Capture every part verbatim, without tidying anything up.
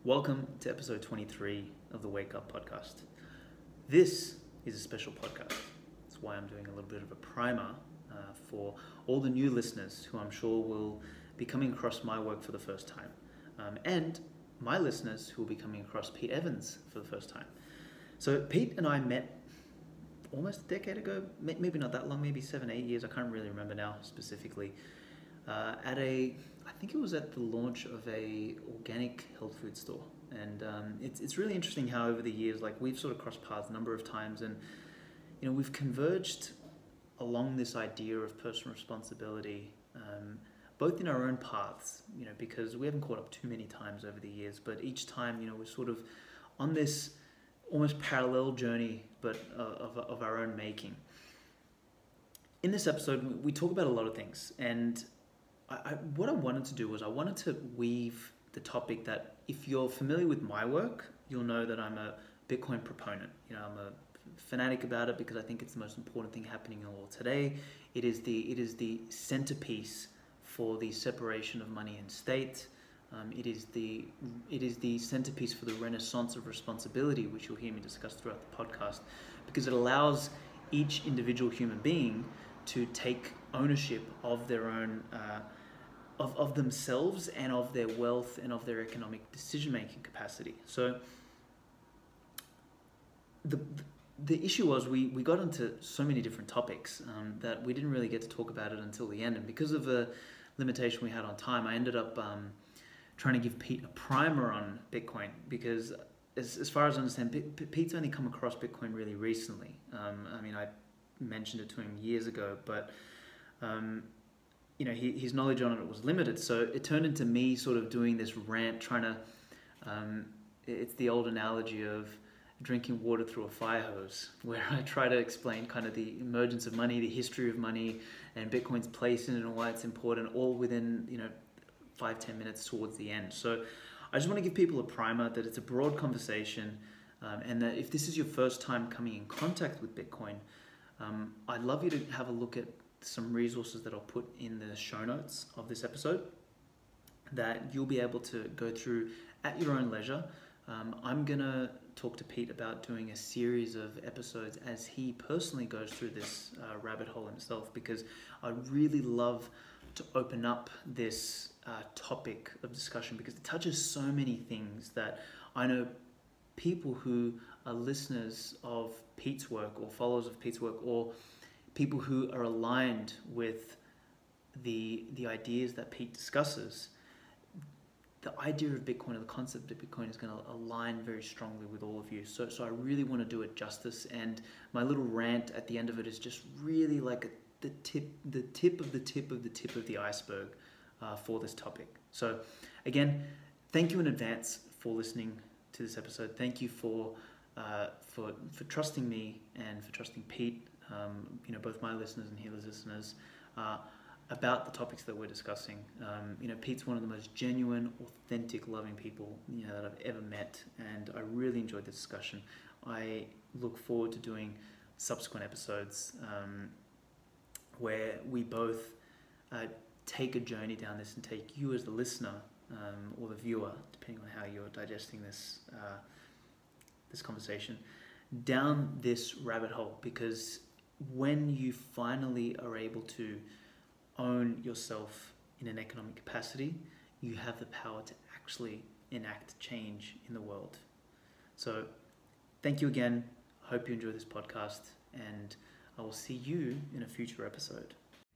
Welcome to episode twenty-three of the Wake Up Podcast. This is a special podcast. That's why I'm doing a little bit of a primer uh, for all the new listeners who I'm sure will be coming across my work for the first time. Um, and my listeners who will be coming across Pete Evans for the first time. So Pete and I met almost a decade ago, maybe not that long, maybe seven, eight years. I can't really remember now specifically. Uh, at a, I think it was at the launch of a organic health food store. And um, it's it's really interesting how over the years, like we've sort of crossed paths a number of times, and you know we've converged along this idea of personal responsibility, um, both in our own paths, you know, because we haven't caught up too many times over the years, but each time, you know, we're sort of on this almost parallel journey, but uh, of of our own making. In this episode, we talk about a lot of things, and I, I, what I wanted to do was I wanted to weave the topic that if you're familiar with my work, you'll know that I'm a Bitcoin proponent. You know, I'm a fanatic about it because I think it's the most important thing happening in the world today. It is the it is the centerpiece for the separation of money and state. Um, it is the it is the centerpiece for the renaissance of responsibility, which you'll hear me discuss throughout the podcast, because it allows each individual human being to take ownership of their own uh, of, of themselves and of their wealth and of their economic decision-making capacity. So the the issue was we, we got into so many different topics um, that we didn't really get to talk about it until the end. And because of the limitation we had on time, I ended up um, trying to give Pete a primer on Bitcoin, because as, as far as I understand, P- Pete's only come across Bitcoin really recently. Um, I mean, I mentioned it to him years ago, but um, you know, he, his knowledge on it was limited. So it turned into me sort of doing this rant, trying to, um, it's the old analogy of drinking water through a fire hose, where I try to explain kind of the emergence of money, the history of money, and Bitcoin's place in it and why it's important, all within, you know, five, ten minutes towards the end. So I just want to give people a primer that it's a broad conversation, um, and that if this is your first time coming in contact with Bitcoin, um, I'd love you to have a look at some resources that I'll put in the show notes of this episode that you'll be able to go through at your own leisure. Um, I'm going to talk to Pete about doing a series of episodes as he personally goes through this uh, rabbit hole himself, because I really love to open up this uh, topic of discussion, because it touches so many things that I know people who are listeners of Pete's work or followers of Pete's work, or people who are aligned with the the ideas that Pete discusses, the idea of Bitcoin or the concept of Bitcoin is going to align very strongly with all of you. So so I really want to do it justice, and my little rant at the end of it is just really like a, the tip the tip of the tip of the tip of the iceberg uh, for this topic. So again, thank you in advance for listening to this episode. Thank you for uh, for for trusting me and for trusting Pete. Um, you know, both my listeners and Healer's listeners, uh, about the topics that we're discussing. Um, you know, Pete's one of the most genuine, authentic, loving people, you know, that I've ever met, and I really enjoyed the discussion. I look forward to doing subsequent episodes um, where we both uh, take a journey down this and take you as the listener um, or the viewer, depending on how you're digesting this uh, this conversation, down this rabbit hole, because when you finally are able to own yourself in an economic capacity, you have the power to actually enact change in the world. So thank you again. I hope you enjoy this podcast, and I will see you in a future episode.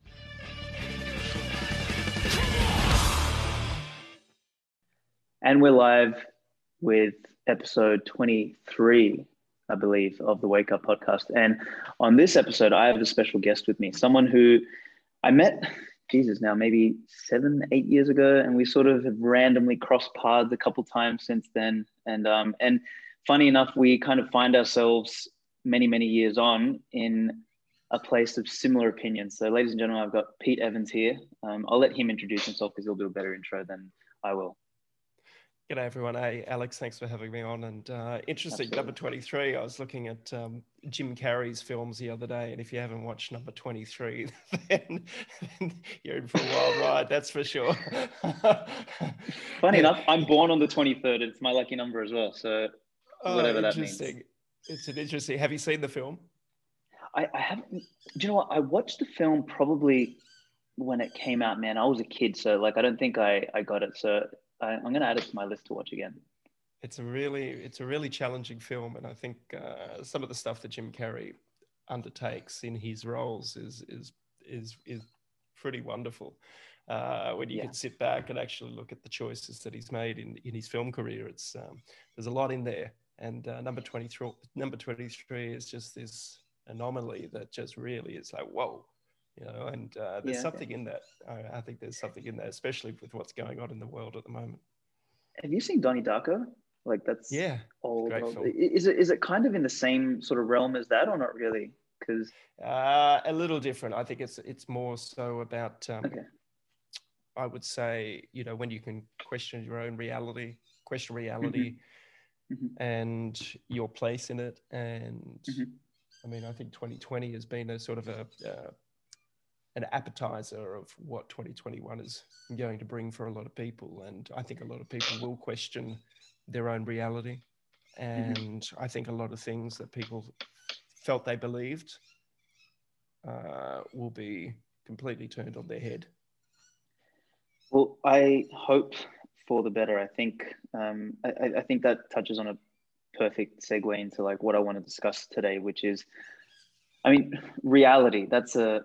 And we're live with episode twenty-three, I believe, of the Wake Up Podcast. And on this episode, I have a special guest with me, someone who I met, Jesus, now maybe seven, eight years ago, and we sort of have randomly crossed paths a couple times since then. And um, and funny enough, we kind of find ourselves many, many years on in a place of similar opinions. So ladies and gentlemen, I've got Pete Evans here. Um, I'll let him introduce himself because he'll do a better intro than I will. G'day everyone. Hey, Alex, thanks for having me on. And uh, interesting, Absolutely. number twenty-three, I was looking at um, Jim Carrey's films the other day, and if you haven't watched number twenty-three, then, then you're in for a wild ride, that's for sure. Funny enough, I'm born on the twenty-third. It's my lucky number as well. So Oh, whatever that means. interesting. It's an interesting. Have you seen the film? I, I haven't, do you know what? I watched the film probably when it came out, man. I was a kid. So like, I don't think I, I got it. So I, I'm going to add it to my list to watch again. It's a really, it's a really challenging film, and I think uh, some of the stuff that Jim Carrey undertakes in his roles is is is is pretty wonderful. Uh, when you Yeah. can sit back and actually look at the choices that he's made in, in his film career, it's um, there's a lot in there. And uh, number twenty-three, number twenty-three is just this anomaly that just really is like whoa, you know. And uh, there's Yeah. Okay. something in that. I, I think there's something in that, especially with what's going on in the world at the moment. Have you seen Donnie Darko? Like that's Yeah, old, great old. film. Is it, is it kind of in the same sort of realm as that or not really? Because Uh, a little different. I think it's it's more so about um, okay. I would say, you know, when you can question your own reality, question reality Mm-hmm. Mm-hmm. and your place in it. And Mm-hmm. I mean, I think twenty twenty has been a sort of a, uh, an appetizer of what twenty twenty-one is going to bring for a lot of people. And I think a lot of people will question their own reality. And I think a lot of things that people felt they believed uh, will be completely turned on their head. Well, I hope for the better. I think um, I, I think that touches on a perfect segue into like what I want to discuss today, which is, I mean, reality. That's a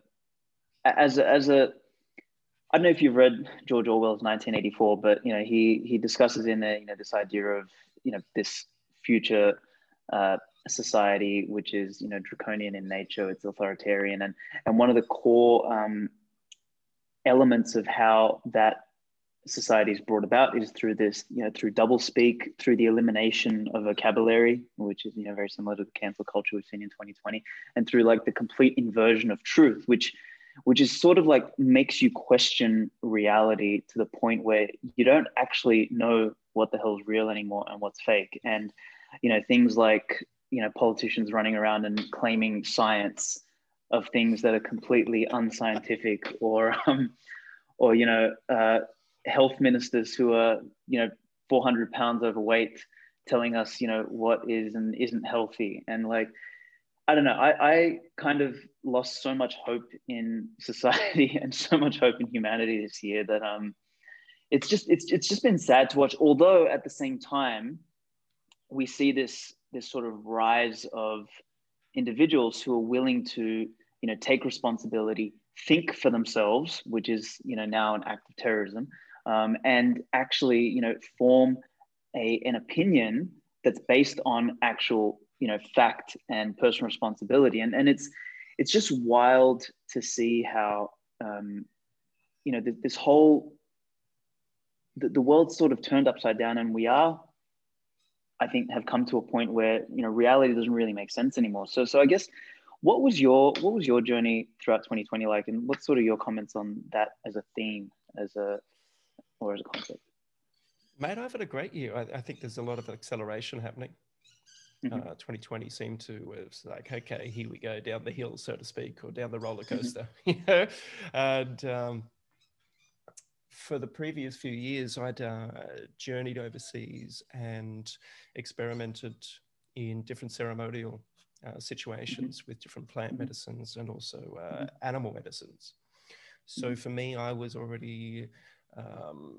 as a, as a I don't know if you've read George Orwell's nineteen eighty-four, but you know he he discusses in there you know this idea of you know this future uh, society which is you know draconian in nature, it's authoritarian, and and one of the core um, elements of how that society is brought about is through this, you know, through double speak, through the elimination of vocabulary, which is, you know, very similar to the cancel culture we've seen in twenty twenty, and through like the complete inversion of truth, which which is sort of like makes you question reality to the point where you don't actually know what the hell is real anymore and what's fake. And, you know, things like, you know, politicians running around and claiming science of things that are completely unscientific, or um, or you know uh, health ministers who are you know four hundred pounds overweight telling us you know what is and isn't healthy. And like I don't know, I, I kind of lost so much hope in society and so much hope in humanity this year that um it's just it's it's just been sad to watch, although at the same time we see this this sort of rise of individuals who are willing to you know take responsibility, think for themselves, which is you know now an act of terrorism, um, and actually you know form a an opinion that's based on actual you know fact and personal responsibility. And and it's it's just wild to see how um, you know th- this whole the, the world's sort of turned upside down, and we are, I think, have come to a point where you know reality doesn't really make sense anymore. So, so I guess, what was your what was your journey throughout twenty twenty like, and what's sort of your comments on that as a theme, as a or as a concept? Mate, I've had a great year. I, I think there's a lot of acceleration happening. Mm-hmm. Uh, twenty twenty seemed to, it's like, okay, here we go down the hill, so to speak, or down the roller Mm-hmm. coaster, you know. And um, for the previous few years, I'd uh, journeyed overseas and experimented in different ceremonial uh, situations Mm-hmm. with different plant medicines and also uh, Mm-hmm. animal medicines. So Mm-hmm. for me, I was already um,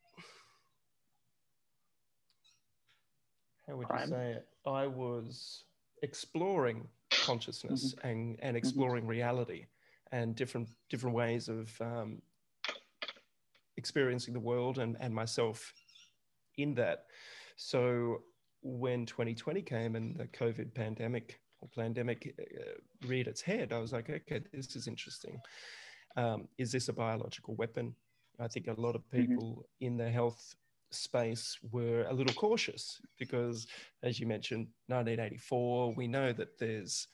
how would you Prime. say it? I was exploring consciousness Mm-hmm. and, and Mm-hmm. exploring reality and different different ways of um, experiencing the world and, and myself in that. So when twenty twenty came and the COVID pandemic or pandemic uh, reared its head, I was like, okay, this is interesting. Um, is this a biological weapon? I think a lot of Mm-hmm. people in the health space were a little cautious because, as you mentioned, nineteen eighty-four, we know that there's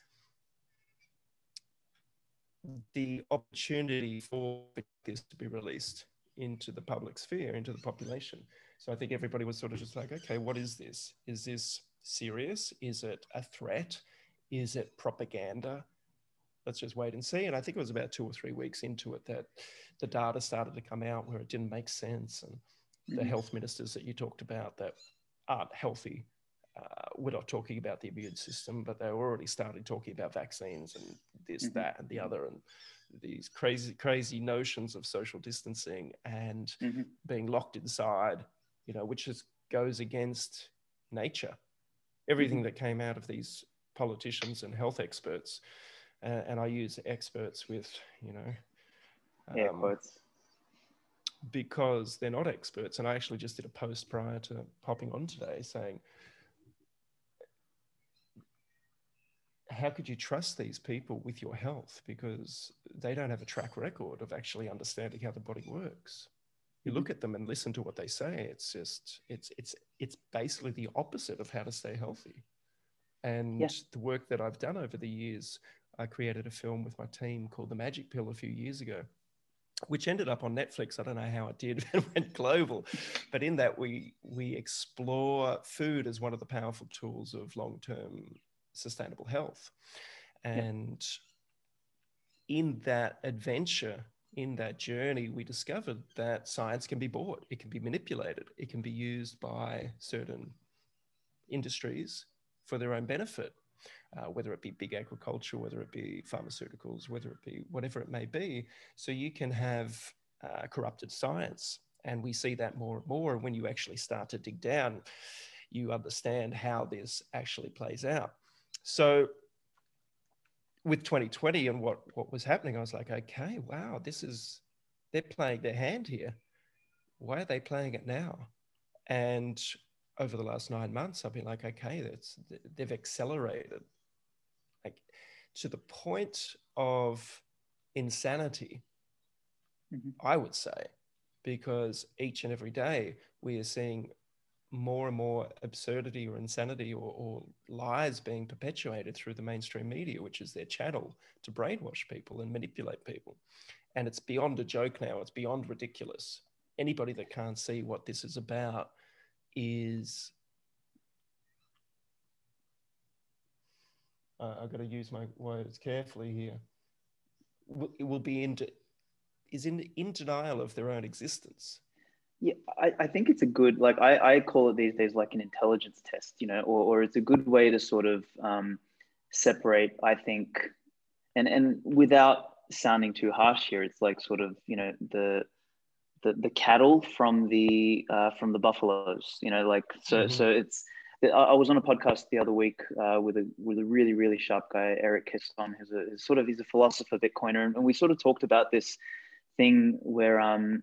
the opportunity for this to be released into the public sphere, into the population. So I think everybody was sort of just like, okay, what is this? Is this serious? Is it a threat? Is it propaganda? Let's just wait and see. And I think it was about two or three weeks into it that the data started to come out where it didn't make sense. And the Mm-hmm. health ministers that you talked about that aren't healthy, uh, we're not talking about the immune system, but they were already started talking about vaccines and this, Mm-hmm. that, and the other, and these crazy, crazy notions of social distancing and Mm-hmm. being locked inside, you know, which is, goes against nature. Everything Mm-hmm. that came out of these politicians and health experts, uh, and I use experts with, you know, um, Air quotes. because they're not experts. And I actually just did a post prior to popping on today saying, how could you trust these people with your health? Because they don't have a track record of actually understanding how the body works. You Mm-hmm. look at them and listen to what they say. It's just, it's, it's, it's basically the opposite of how to stay healthy. And Yeah. the work that I've done over the years, I created a film with my team called The Magic Pill a few years ago, which ended up on Netflix. I don't know how it did, it went global. But in that, we we explore food as one of the powerful tools of long-term sustainable health. And yeah. in that adventure, in that journey, we discovered that science can be bought, it can be manipulated, it can be used by certain industries for their own benefit. Uh, whether it be big agriculture, whether it be pharmaceuticals, whether it be whatever it may be. So you can have uh, corrupted science. And we see that more and more. And when you actually start to dig down, you understand how this actually plays out. So with twenty twenty and what, what was happening, I was like, okay, wow, this is, they're playing their hand here. Why are they playing it now? And over the last nine months, I've been like, okay, that's, they've accelerated. Like to the point of insanity, mm-hmm. I would say, because each and every day we are seeing more and more absurdity or insanity or, or lies being perpetuated through the mainstream media, which is their channel to brainwash people and manipulate people. And it's beyond a joke now. It's beyond ridiculous. Anybody that can't see what this is about is... Uh, I've got to use my words carefully here. It will be in, is in, in denial of their own existence. Yeah, I, I think it's a good, like, I, I call it these days like an intelligence test, you know, or, or it's a good way to sort of um, separate, I think, and, and without sounding too harsh here, it's like sort of, you know, the, the, the cattle from the, uh, from the buffaloes, you know, like, so, mm-hmm. so it's, I was on a podcast the other week uh, with a with a really really sharp guy, Eric Keston, who's a who's sort of he's a philosopher Bitcoiner, and we sort of talked about this thing where um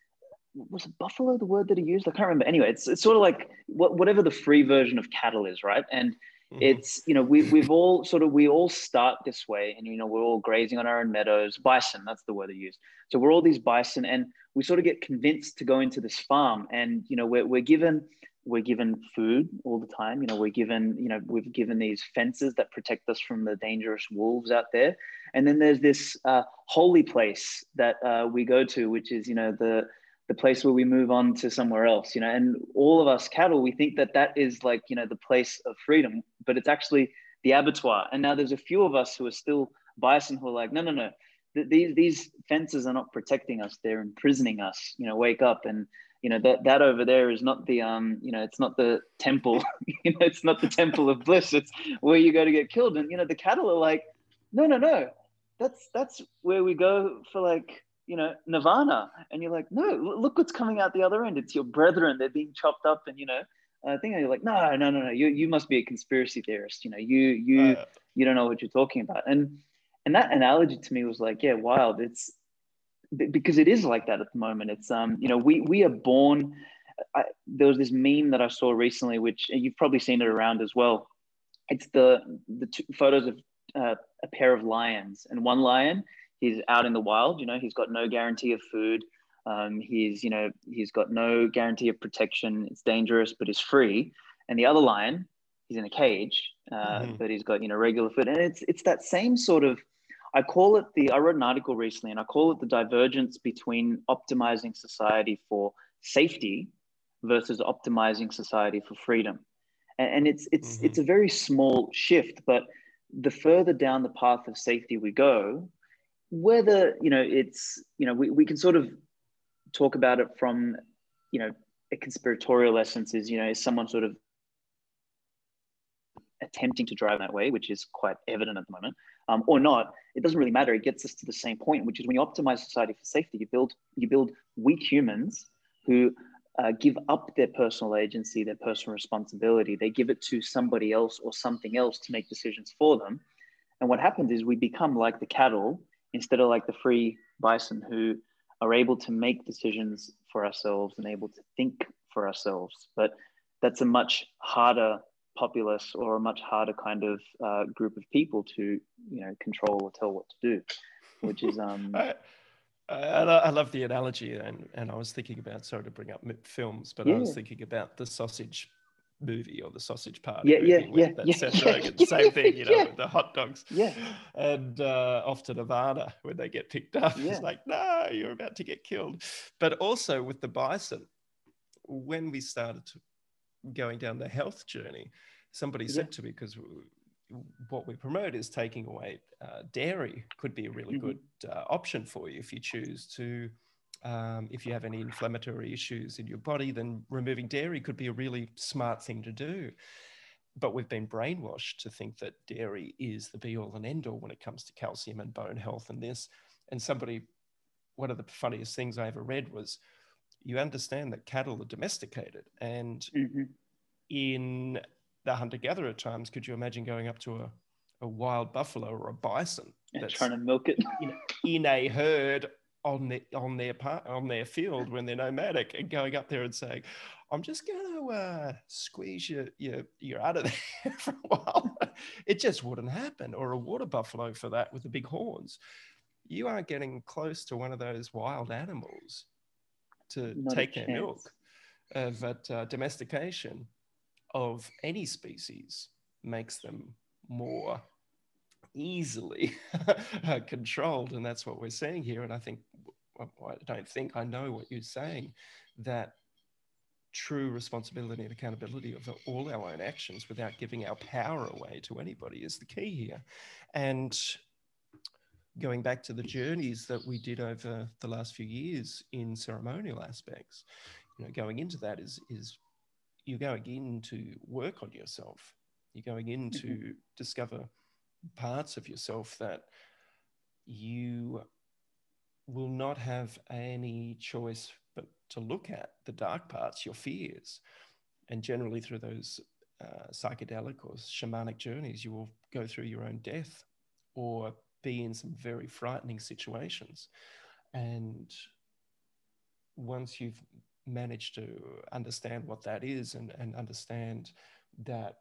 was it buffalo the word that he used? I can't remember. Anyway, it's it's sort of like what, whatever the free version of cattle is, right? And mm-hmm. it's you know we we've all sort of we all start this way, and you know we're all grazing on our own meadows. Bison, that's the word they use. So we're all these bison, and we sort of get convinced to go into this farm, and you know we're we're given. We're given food all the time. You know, we're given, you know, we've given these fences that protect us from the dangerous wolves out there. And then there's this uh, holy place that uh, we go to, which is, you know, the the place where we move on to somewhere else, you know, and all of us cattle, we think that that is like, you know, the place of freedom, but it's actually the abattoir. And now there's a few of us who are still bison who are like, no, no, no, these, these fences are not protecting us. They're imprisoning us, you know, wake up. And, you know, that, that over there is not the, um, you know, it's not the temple, you know, it's not the temple of bliss. It's where you go to get killed. And, you know, the cattle are like, no, no, no, that's, that's where we go for like, you know, nirvana. And you're like, no, look what's coming out the other end. It's your brethren. They're being chopped up. And, you know, I think you're like, no, no, no, no, you, you must be a conspiracy theorist. You know, you, you, uh, you don't know what you're talking about. And, and that analogy to me was like, yeah, wild. It's, because it is like that at the moment. It's, um, you know, we, we are born, I, there was this meme that I saw recently, which you've probably seen it around as well. It's the, the two photos of uh, a pair of lions, and one lion, he's out in the wild, you know, he's got no guarantee of food. Um, he's, you know, he's got no guarantee of protection. It's dangerous, but he's free. And the other lion, he's in a cage, uh, mm-hmm. but he's got, you know, regular food. And it's, it's that same sort of, I call it the, I wrote an article recently and I call it the divergence between optimizing society for safety versus optimizing society for freedom. And, and it's it's Mm-hmm. it's a very small shift, but the further down the path of safety we go, whether you know it's you know we, we can sort of talk about it from you know a conspiratorial essence is you know is someone sort of attempting to drive that way, which is quite evident at the moment, um, or not. It doesn't really matter. It gets us to the same point, which is when you optimize society for safety, you build you build weak humans who uh, give up their personal agency, their personal responsibility. They give it to somebody else or something else to make decisions for them. And what happens is we become like the cattle instead of like the free bison who are able to make decisions for ourselves and able to think for ourselves. But that's a much harder populace or a much harder kind of uh, group of people to, you know, control or tell what to do, which is um. I, I, I love the analogy, and and I was thinking about, sorry to bring up films, but Yeah. I was thinking about the Sausage movie or the Sausage Party Yeah, movie, yeah, where yeah, that yeah, Seth yeah, Rogen, yeah, same thing, you know, yeah. with the hot dogs, yeah, and uh, off to Nevada when they get picked up. yeah. It's like, no, you're about to get killed. But also with the bison, when we started to going down the health journey, somebody Yeah. said to me, because what we promote is taking away uh, dairy could be a really Mm-hmm. good uh, option for you if you choose to. Um, if you have any inflammatory issues in your body, then removing dairy could be a really smart thing to do. But we've been brainwashed to think that dairy is the be all and end all when it comes to calcium and bone health and this. And somebody, one of the funniest things I ever read was, you understand that cattle are domesticated, and Mm-hmm. in the hunter-gatherer times, could you imagine going up to a, a wild buffalo or a bison And that's trying to milk it in, in a herd on the, on their part, on their field when they're nomadic, and going up there and saying, I'm just going to uh, squeeze your, your, your out of there for a while. It just wouldn't happen. Or a water buffalo for that with the big horns. You aren't getting close to one of those wild animals to Not take a their chance. milk. Uh, but uh, domestication of any species makes them more easily controlled, and that's what we're seeing here. And I think, well, I don't think, I know what you're saying, that true responsibility and accountability of all our own actions without giving our power away to anybody is the key here. And going back to the journeys that we did over the last few years in ceremonial aspects, you know, going into that is is you're going in to work on yourself. You're going in to mm-hmm. discover parts of yourself that you will not have any choice but to look at, the dark parts, your fears. And generally through those uh, psychedelic or shamanic journeys, you will go through your own death or be in some very frightening situations. And once you've managed to understand what that is, and, and understand that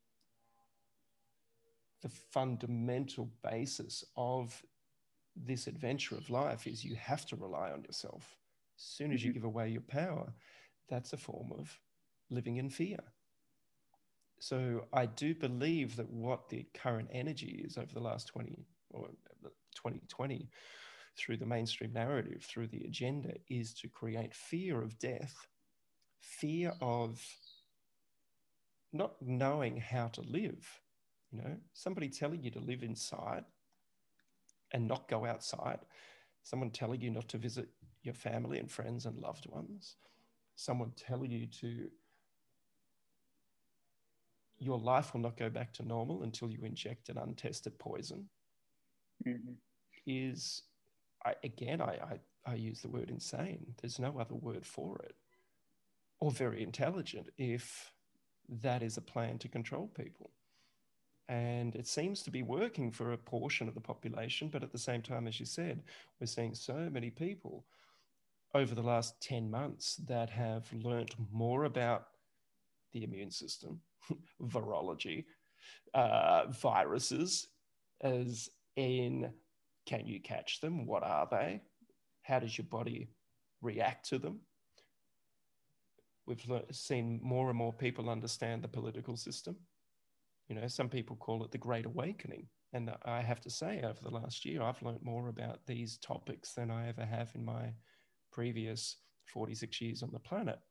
the fundamental basis of this adventure of life is you have to rely on yourself. As soon as mm-hmm. you give away your power, that's a form of living in fear. So I do believe that what the current energy is over the last twenty or twenty twenty through the mainstream narrative, through the agenda, is to create fear of death, fear of not knowing how to live. You know, somebody telling you to live inside and not go outside, someone telling you not to visit your family and friends and loved ones, someone telling you to, your life will not go back to normal until you inject an untested poison, mm-hmm. is, I, again, I, I, I use the word insane. There's no other word for it. Or very intelligent if that is a plan to control people. And it seems to be working for a portion of the population, but at the same time, as you said, we're seeing so many people over the last ten months that have learnt more about the immune system, virology, uh, viruses, as in, can you catch them? What are they? How does your body react to them? We've le- seen more and more people understand the political system. You know, some people call it the Great Awakening. And I have to say, over the last year, I've learned more about these topics than I ever have in my previous forty-six years on the planet.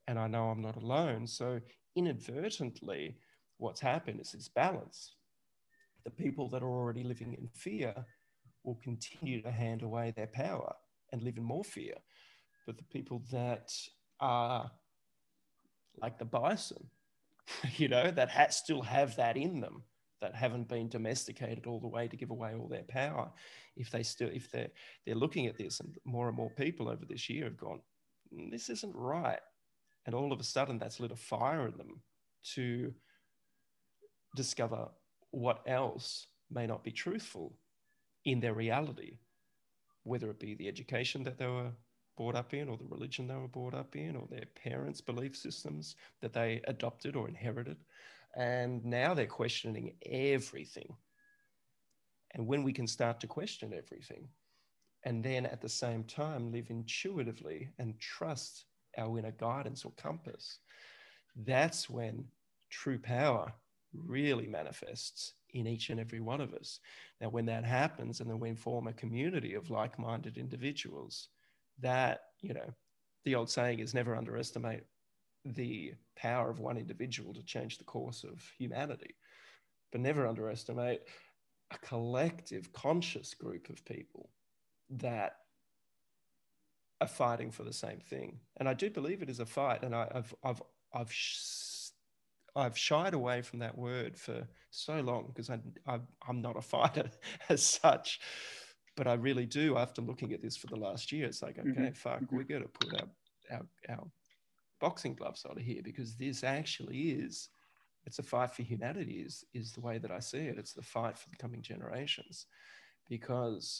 and I know I'm not alone. So inadvertently, what's happened is this balance. The people that are already living in fear will continue to hand away their power and live in more fear. But the people that are like the bison, you know, that ha- still have that in them, that haven't been domesticated all the way to give away all their power, if they still, if they're, they're looking at this, and more and more people over this year have gone, this isn't right. And all of a sudden that's lit a fire in them to discover what else may not be truthful in their reality, whether it be the education that they were brought up in, or the religion they were brought up in, or their parents' belief systems that they adopted or inherited. And now they're questioning everything. And when we can start to question everything, and then at the same time live intuitively and trust our inner guidance or compass, that's when true power really manifests in each and every one of us. Now, when that happens, and then we form a community of like-minded individuals, that, you know, the old saying is never underestimate the power of one individual to change the course of humanity, but never underestimate a collective conscious group of people that are fighting for the same thing. And I do believe it is a fight. And I, I've, I've, I've, sh- I've shied away from that word for so long because I, I, I'm not a fighter as such. But I really do, after looking at this for the last year, it's like, okay, mm-hmm. fuck, mm-hmm. we're going to put our, our, our boxing gloves on here, because this actually is, it's a fight for humanity is, is the way that I see it. It's the fight for the coming generations, because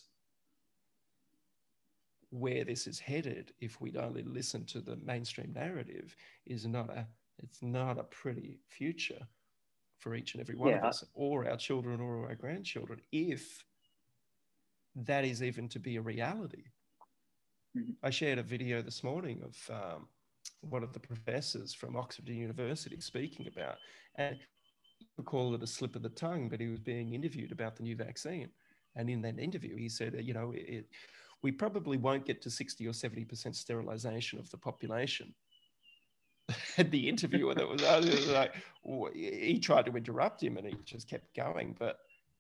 where this is headed, if we only listen to the mainstream narrative, is not a, it's not a pretty future for each and every one yeah. of us, or our children or our grandchildren, if that is even to be a reality. Mm-hmm. I shared a video this morning of um, one of the professors from Oxford University speaking about, and you could call it a slip of the tongue, but he was being interviewed about the new vaccine. And in that interview, he said, you know, it, we probably won't get to sixty or seventy percent sterilization of the population. And the interviewer that was, was like, he tried to interrupt him and he just kept going. But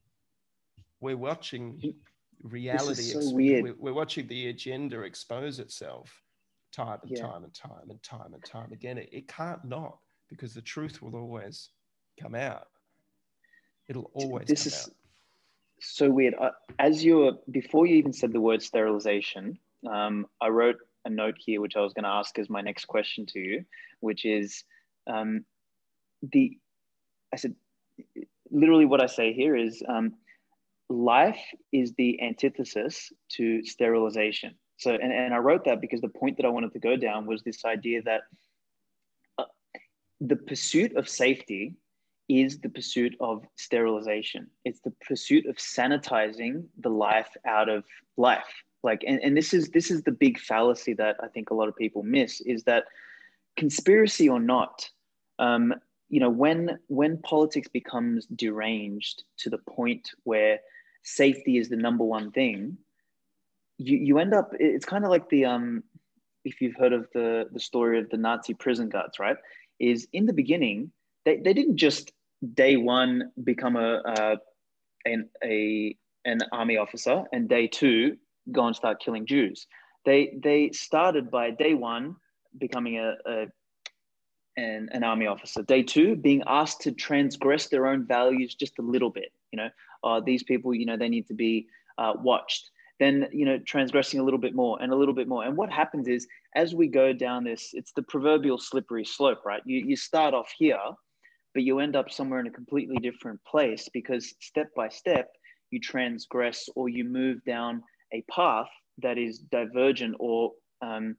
we're watching reality. This is so weird. We're, we're watching the agenda expose itself time and yeah. time and time and time and time again. It, it can't not, because the truth will always come out. It'll always this come is out. So weird. Uh, as you're, before you even said the word sterilization, um, I wrote a note here, which I was going to ask as my next question to you, which is um, the, I said, literally what I say here is um, life is the antithesis to sterilization. So, and, and I wrote that because the point that I wanted to go down was this idea that uh, the pursuit of safety is the pursuit of sterilization. It's the pursuit of sanitizing the life out of life. Like, and, and this is this is the big fallacy that I think a lot of people miss, is that conspiracy or not, um, you know, when when politics becomes deranged to the point where safety is the number one thing, you you end up, it's kind of like the um, if you've heard of the the story of the Nazi prison guards, right? Is in the beginning, They, they didn't just day one become a, uh, an, a, an army officer and day two go and start killing Jews. They, they started by day one becoming a, a an, an army officer. Day two, being asked to transgress their own values just a little bit. You know, uh, these people, you know, they need to be uh, watched. Then, you know, transgressing a little bit more and a little bit more. And what happens is, as we go down this, it's the proverbial slippery slope, right? You, you start off here, but you end up somewhere in a completely different place, because step by step, you transgress or you move down a path that is divergent, or um,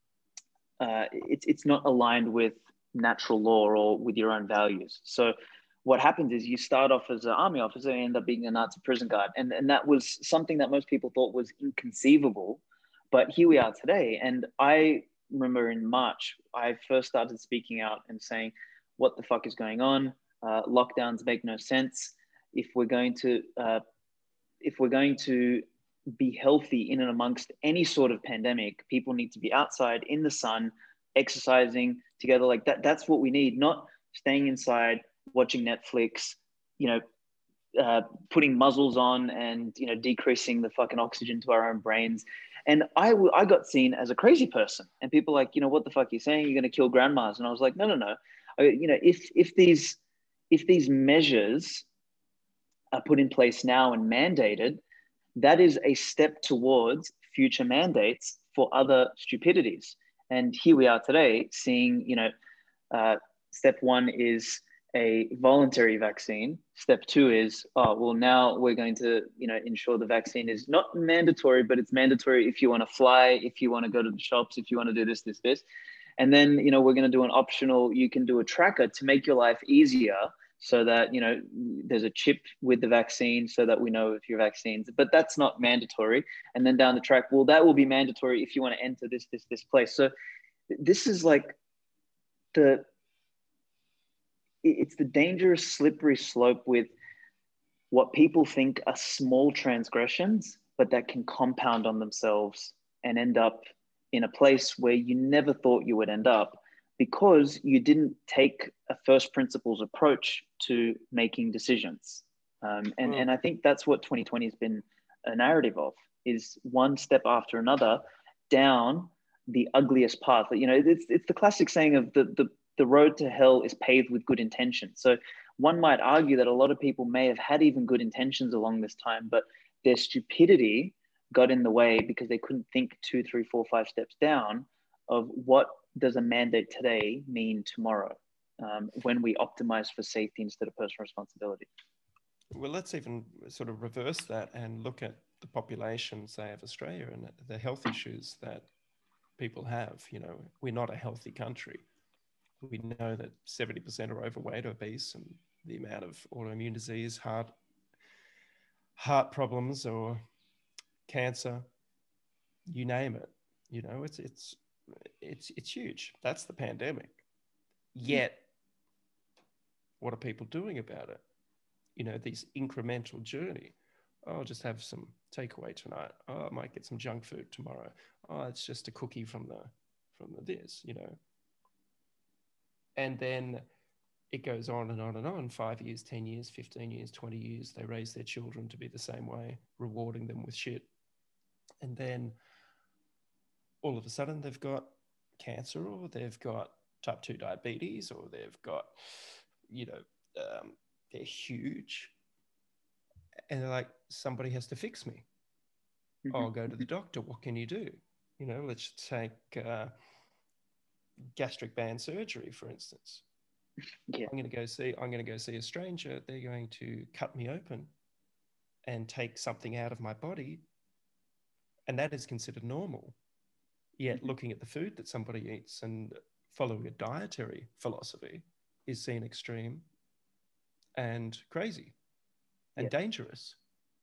uh, it's, it's not aligned with natural law or with your own values. So what happens is you start off as an army officer and end up being a Nazi prison guard. And, and that was something that most people thought was inconceivable, but here we are today. And I remember in March, I first started speaking out and saying, what the fuck is going on? Uh, lockdowns make no sense. If we're going to, uh, if we're going to be healthy in and amongst any sort of pandemic, people need to be outside in the sun, exercising, together. Like that, that's what we need, not staying inside, watching Netflix, you know, uh, putting muzzles on and, you know, decreasing the fucking oxygen to our own brains. And I, I got seen as a crazy person, and people like, you know, what the fuck are you saying? You're going to kill grandmas. And I was like, no, no, no. I, you know, if, if these, if these measures are put in place now and mandated, that is a step towards future mandates for other stupidities. And here we are today seeing, you know, uh, step one is a voluntary vaccine. Step two is, oh, well, now we're going to, you know, ensure the vaccine is not mandatory, but it's mandatory if you want to fly, if you want to go to the shops, if you want to do this, this, this. And then, you know, we're going to do an optional, you can do a tracker to make your life easier, so that, you know, there's a chip with the vaccine so that we know if you're vaccines, but that's not mandatory. And then down the track, well, that will be mandatory if you want to enter this, this, this place. So this is like the, it's the dangerous slippery slope with what people think are small transgressions, but that can compound on themselves and end up in a place where you never thought you would end up, because you didn't take a first principles approach to making decisions. Um, and, and I think that's what twenty twenty has been a narrative of, is one step after another down the ugliest path. You know, it's, it's the classic saying of the, the, the road to hell is paved with good intentions. So one might argue that a lot of people may have had even good intentions along this time, but their stupidity got in the way because they couldn't think two, three, four, five steps down of what does a mandate today mean tomorrow, um, when we optimize for safety instead of personal responsibility. Well, let's even sort of reverse that and look at the population, say, of Australia and the health issues that people have. You know, we're not a healthy country. We know that seventy percent are overweight, obese, and the amount of autoimmune disease, heart, heart problems or cancer, you name it, you know, it's, it's, it's, it's huge. That's the pandemic. Yet, what are people doing about it? You know, these incremental journey. Oh, I'll just have some takeaway tonight. Oh, I might get some junk food tomorrow. Oh, it's just a cookie from the, from the this, you know. And then it goes on and on and on, five years, ten years, fifteen years, twenty years, they raise their children to be the same way, rewarding them with shit. And then all of a sudden they've got cancer, or they've got type two diabetes, or they've got, you know, um, they're huge. And they're like, somebody has to fix me. Mm-hmm. I'll go to the doctor. What can you do? You know, let's take uh, gastric band surgery, for instance. Yeah. I'm going to go see, I'm going to go see a stranger. They're going to cut me open and take something out of my body. And that is considered normal. Yet looking at the food that somebody eats and following a dietary philosophy is seen extreme and crazy and yeah. dangerous.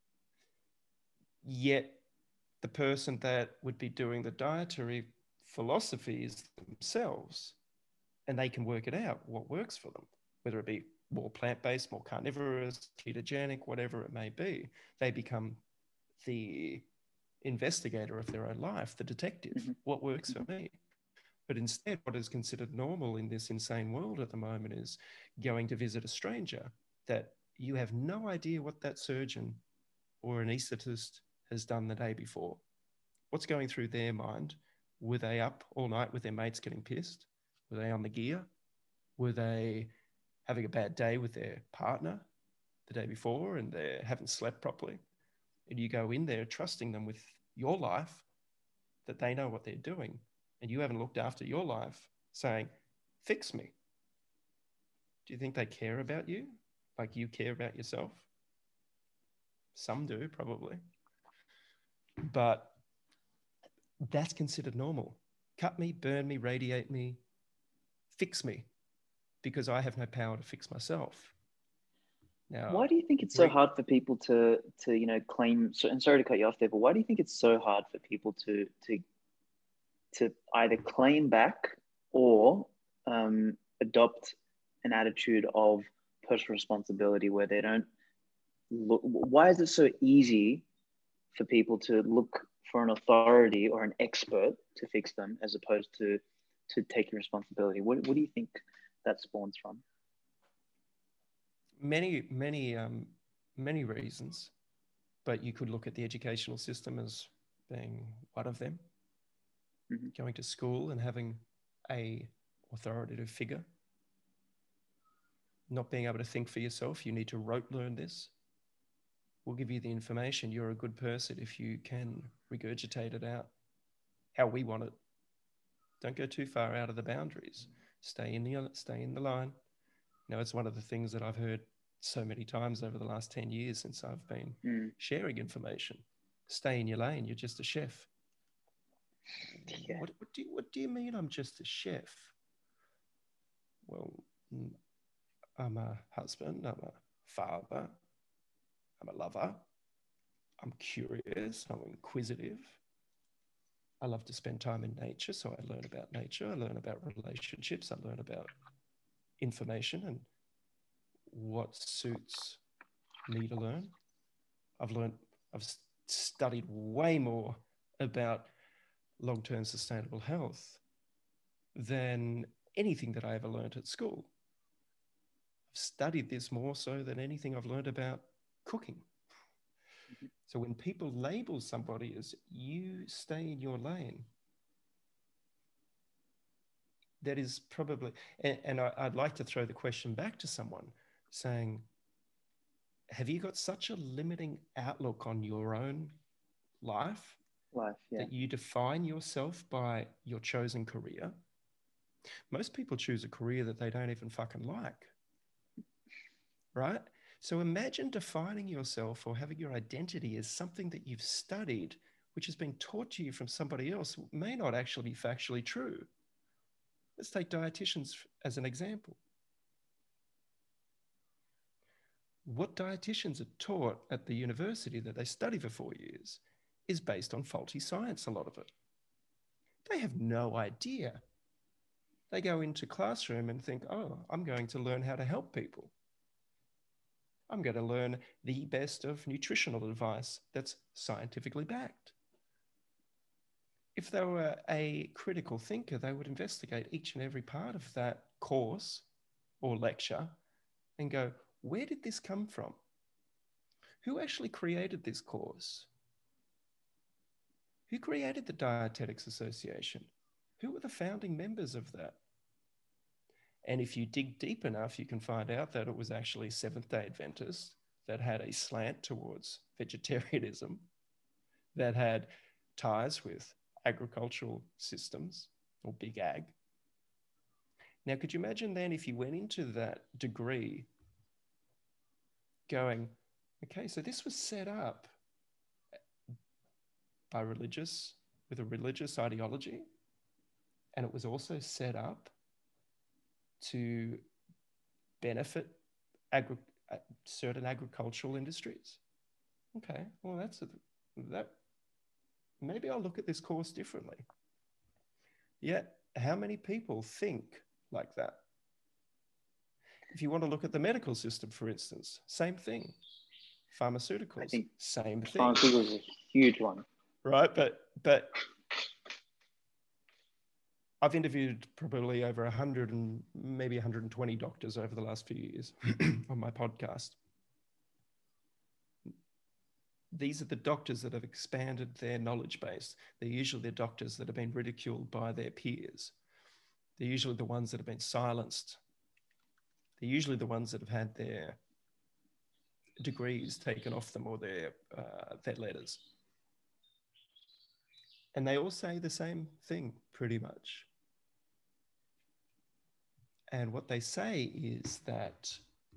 Yet the person that would be doing the dietary philosophies themselves, and they can work it out, what works for them, whether it be more plant-based, more carnivorous, ketogenic, whatever it may be. They become the investigator of their own life, the detective. Mm-hmm. What works for me? But instead, what is considered normal in this insane world at the moment is going to visit a stranger that you have no idea what that surgeon or anaesthetist has done the day before. What's going through their mind? Were they up all night with their mates getting pissed? Were they on the gear? Were they having a bad day with their partner the day before and they haven't slept properly? And you go in there trusting them with your life, that they know what they're doing, and you haven't looked after your life, saying, fix me. Do you think they care about you like you care about yourself? Some do, probably. But that's considered normal. Cut me, burn me, radiate me, fix me, because I have no power to fix myself. Now, why do you think it's so hard for people to, to you know, claim, and sorry to cut you off there, but why do you think it's so hard for people to, to, to either claim back or um, adopt an attitude of personal responsibility where they don't look? Why is it so easy for people to look for an authority or an expert to fix them, as opposed to to taking responsibility? What what do you think that spawns from? Many, many, um, many reasons, but you could look at the educational system as being one of them. Mm-hmm. Going to school and having a authoritative figure, not being able to think for yourself. You need to rote learn this. We'll give you the information. You're a good person if you can regurgitate it out how we want it. Don't go too far out of the boundaries. Stay in the stay in the line. You know, it's one of the things that I've heard so many times over the last ten years since I've been mm. sharing information. Stay in your lane. You're just a chef. Yeah. What, what, do you, what do you mean I'm just a chef? Well, I'm a husband. I'm a father. I'm a lover. I'm curious. I'm inquisitive. I love to spend time in nature, so I learn about nature. I learn about relationships. I learn about information and what suits me to learn. I've learned, I've studied way more about long-term sustainable health than anything that I ever learned at school. I've studied this more so than anything I've learned about cooking. Mm-hmm. So when people label somebody as you stay in your lane, that is probably, and, and I, I'd like to throw the question back to someone saying, have you got such a limiting outlook on your own life, life yeah. that you define yourself by your chosen career? Most people choose a career that they don't even fucking like, right? So imagine defining yourself or having your identity as something that you've studied, which has been taught to you from somebody else, may not actually be factually true. Let's take dietitians as an example. What dietitians are taught at the university that they study for four years is based on faulty science, a lot of it. They have no idea. They go into classroom and think, oh, I'm going to learn how to help people. I'm going to learn the best of nutritional advice that's scientifically backed. If they were a critical thinker, they would investigate each and every part of that course or lecture and go, where did this come from? Who actually created this course? Who created the Dietetics Association? Who were the founding members of that? And if you dig deep enough, you can find out that it was actually Seventh-day Adventists that had a slant towards vegetarianism, that had ties with agricultural systems or big ag. Now, could you imagine then if you went into that degree going, okay, so this was set up by religious, with a religious ideology, and it was also set up to benefit agri- certain agricultural industries. Okay, well, that's a, that. Maybe I'll look at this course differently. Yet, how many people think like that? If you want to look at the medical system, for instance, same thing. Pharmaceuticals, I think same thing. Pharmaceuticals is a huge one. Right, but but I've interviewed probably over one hundred and maybe one hundred twenty doctors over the last few years on my podcast. These are the doctors that have expanded their knowledge base. They're usually the doctors that have been ridiculed by their peers. They're usually the ones that have been silenced. They're usually the ones that have had their degrees taken off them or their, uh, their letters. And they all say the same thing, pretty much. And what they say is that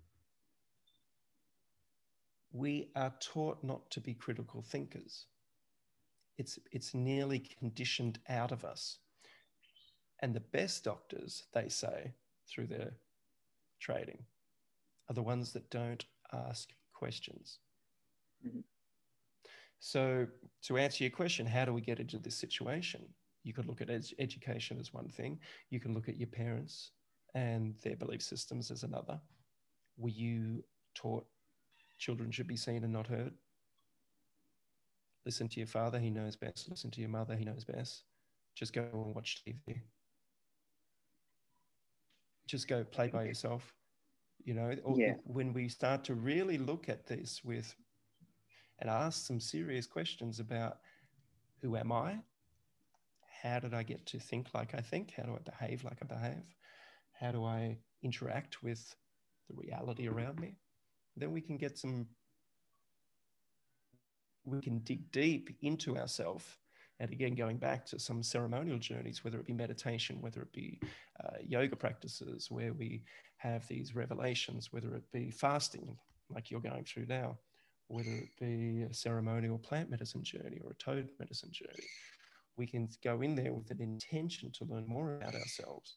we are taught not to be critical thinkers. It's, it's nearly conditioned out of us. And the best doctors, they say, through their trading, are the ones that don't ask questions. Mm-hmm. So to answer your question, how do we get into this situation? You could look at ed- education as one thing. You can look at your parents and their belief systems as another. Were you taught children should be seen and not heard? Listen to your father, he knows best. Listen to your mother, he knows best. Just go and watch T V. just go play by yourself. You know, or Yeah. when we start to really look at this with and ask some serious questions about who am I? How did I get to think like I think? How do I behave like I behave? How do I interact with the reality around me? Then we can get some, we can dig deep into ourselves. And again, going back to some ceremonial journeys, whether it be meditation, whether it be uh, yoga practices, where we have these revelations, whether it be fasting, like you're going through now, whether it be a ceremonial plant medicine journey or a toad medicine journey, we can go in there with an intention to learn more about ourselves.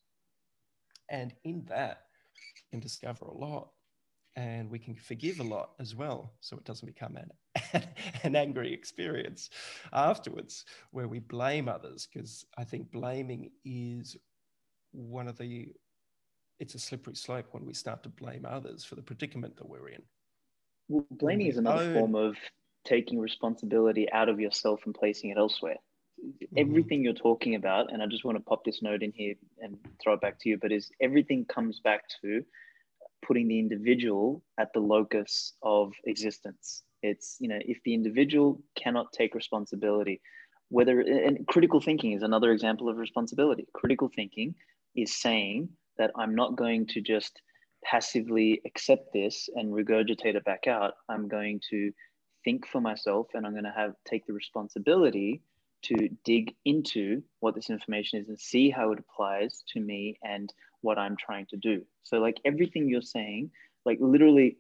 And in that, we can discover a lot, and we can forgive a lot as well, so it doesn't become an, an angry experience afterwards where we blame others, because I think blaming is one of the, it's a slippery slope when we start to blame others for the predicament that we're in. Well, blaming is another own... form of taking responsibility out of yourself and placing it elsewhere. Mm-hmm. Everything you're talking about, and I just want to pop this note in here and throw it back to you, but is everything comes back to putting the individual at the locus of existence. It's, you know, if the individual cannot take responsibility, whether, and critical thinking is another example of responsibility. Critical thinking is saying that I'm not going to just passively accept this and regurgitate it back out. I'm going to think for myself, and I'm going to have take the responsibility to dig into what this information is and see how it applies to me and what I'm trying to do. So like everything you're saying, like literally,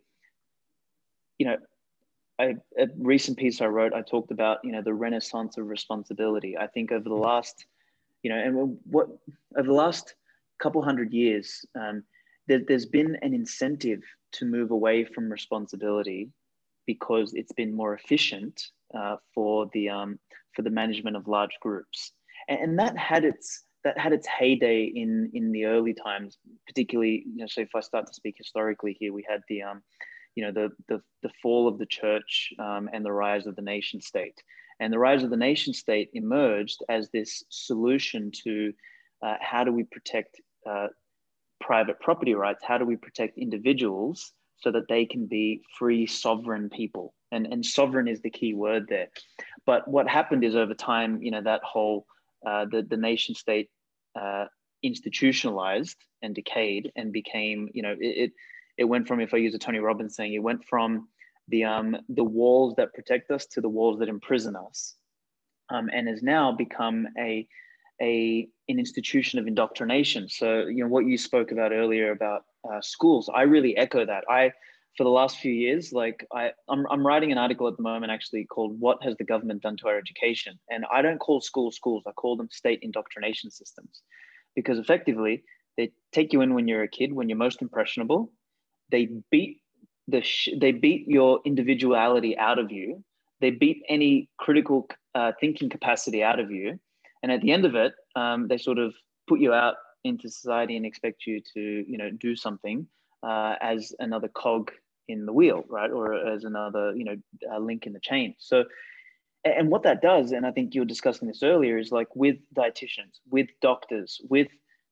you know, I, a recent piece I wrote, I talked about, you know, the renaissance of responsibility. I think over the last, you know, and what, over the last couple hundred years, um, there, there's been an incentive to move away from responsibility because it's been more efficient uh, for the um, for the management of large groups, and, and that had its that had its heyday in in the early times, particularly, you know. So if I start to speak historically here, we had the um, you know, the the the fall of the church um, and the rise of the nation state, and the rise of the nation state emerged as this solution to uh, how do we protect uh, private property rights? How do we protect individuals so that they can be free, sovereign people? And, and sovereign is the key word there. But what happened is over time, you know, that whole, uh, the, the nation state uh, institutionalized and decayed and became, you know, it, it, it went from, if I use a Tony Robbins saying, it went from the, um, the walls that protect us to the walls that imprison us, um, and has now become a, a, an institution of indoctrination. So, you know, what you spoke about earlier about uh, schools, I really echo that. I, for the last few years, like I, I'm, I'm writing an article at the moment actually called "What Has the Government Done to Our Education?" And I don't call schools schools, I call them state indoctrination systems, because effectively they take you in when you're a kid, when you're most impressionable. They beat the, sh they beat your individuality out of you. They beat any critical uh, thinking capacity out of you. And at the end of it, um, they sort of put you out into society and expect you to, you know, do something uh, as another cog in the wheel, right? Or as another, you know, uh, link in the chain. So, and what that does, and I think you were discussing this earlier, is like with dietitians, with doctors, with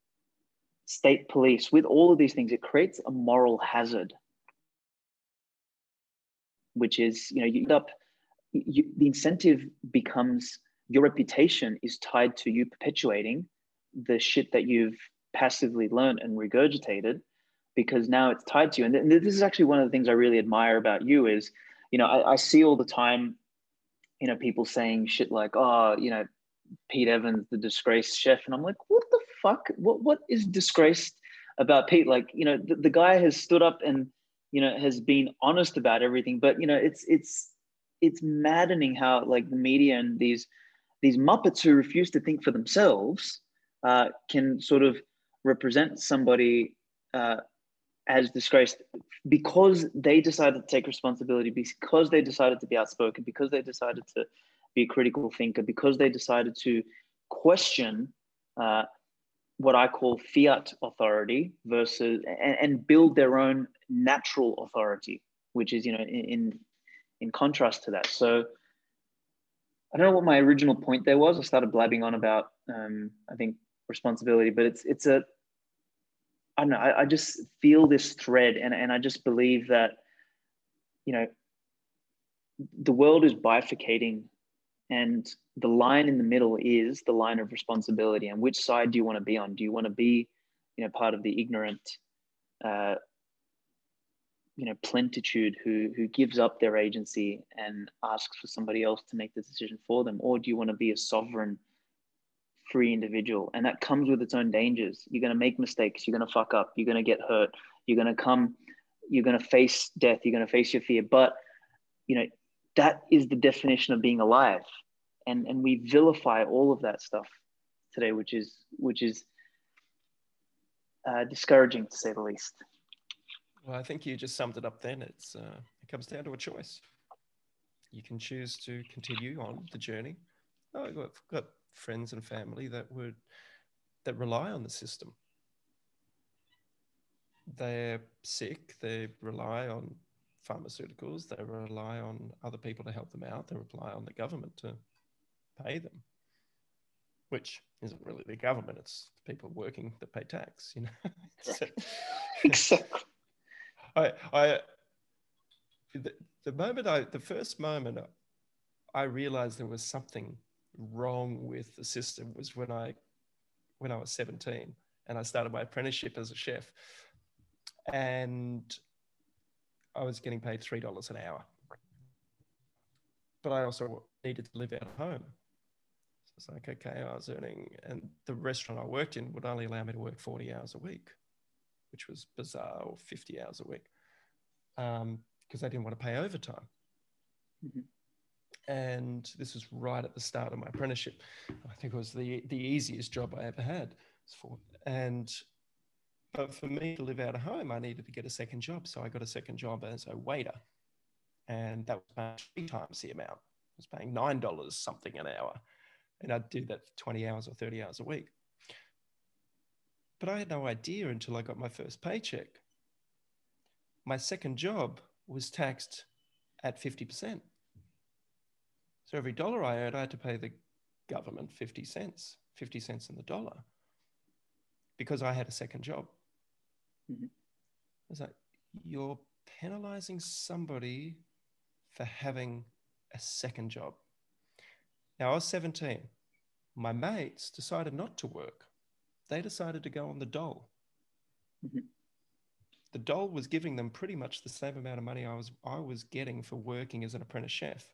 state police, with all of these things, it creates a moral hazard, which is, you know, you end up, you, the incentive becomes, your reputation is tied to you perpetuating the shit that you've passively learned and regurgitated, because now it's tied to you. And this is actually one of the things I really admire about you is, you know, I, I see all the time, you know, people saying shit like, oh, you know, Pete Evans, the disgraced chef. And I'm like, what the fuck? What, what is disgraced about Pete? Like, you know, the, the guy has stood up and, you know, has been honest about everything. But, you know, it's, it's, it's maddening how like the media and these, these Muppets who refuse to think for themselves uh, can sort of represent somebody uh, as disgraced because they decided to take responsibility, because they decided to be outspoken, because they decided to be a critical thinker, because they decided to question uh, what I call fiat authority versus, and, and build their own natural authority, which is, you know, in, in, in contrast to that. So I don't know what my original point there was. I started blabbing on about, um, I think, responsibility, but it's, it's a, I don't know, I, I just feel this thread, and, and I just believe that, you know, the world is bifurcating, and the line in the middle is the line of responsibility. And which side do you want to be on? Do you want to be, you know, part of the ignorant, uh, you know, plentitude who who gives up their agency and asks for somebody else to make the decision for them? Or do you want to be a sovereign, free individual? And that comes with its own dangers. You're going to make mistakes. You're going to fuck up. You're going to get hurt. You're going to come, you're going to face death. You're going to face your fear. But, you know, that is the definition of being alive. And, and we vilify all of that stuff today, which is, which is uh, discouraging, to say the least. Well, I think you just summed it up then. It's, uh, it comes down to a choice. You can choose to continue on the journey. Oh, I've got, got friends and family that would, that rely on the system. They're sick, they rely on pharmaceuticals, they rely on other people to help them out, they rely on the government to pay them, which isn't really the government, it's people working that pay tax, you know. So, exactly. I, I, the, the moment I, the first moment I realized there was something wrong with the system was when I, when I was seventeen and I started my apprenticeship as a chef, and I was getting paid three dollars an hour, but I also needed to live out of home. So it's like, okay, I was earning, and the restaurant I worked in would only allow me to work forty hours a week, which was bizarre, or fifty hours a week, um, because they didn't want to pay overtime. Mm-hmm. And this was right at the start of my apprenticeship. I think it was the, the easiest job I ever had. For, and but for me to live out of home, I needed to get a second job. So I got a second job as a waiter. And that was paying three times the amount. I was paying nine dollars something an hour. And I'd do that for twenty hours or thirty hours a week. But I had no idea until I got my first paycheck. My second job was taxed at fifty percent. So every dollar I earned, I had to pay the government fifty cents, fifty cents in the dollar, because I had a second job. Mm-hmm. I was like, you're penalizing somebody for having a second job. Now, I was seventeen. My mates decided not to work. They decided to go on the dole. Mm-hmm. The dole was giving them pretty much the same amount of money I was, I was getting for working as an apprentice chef.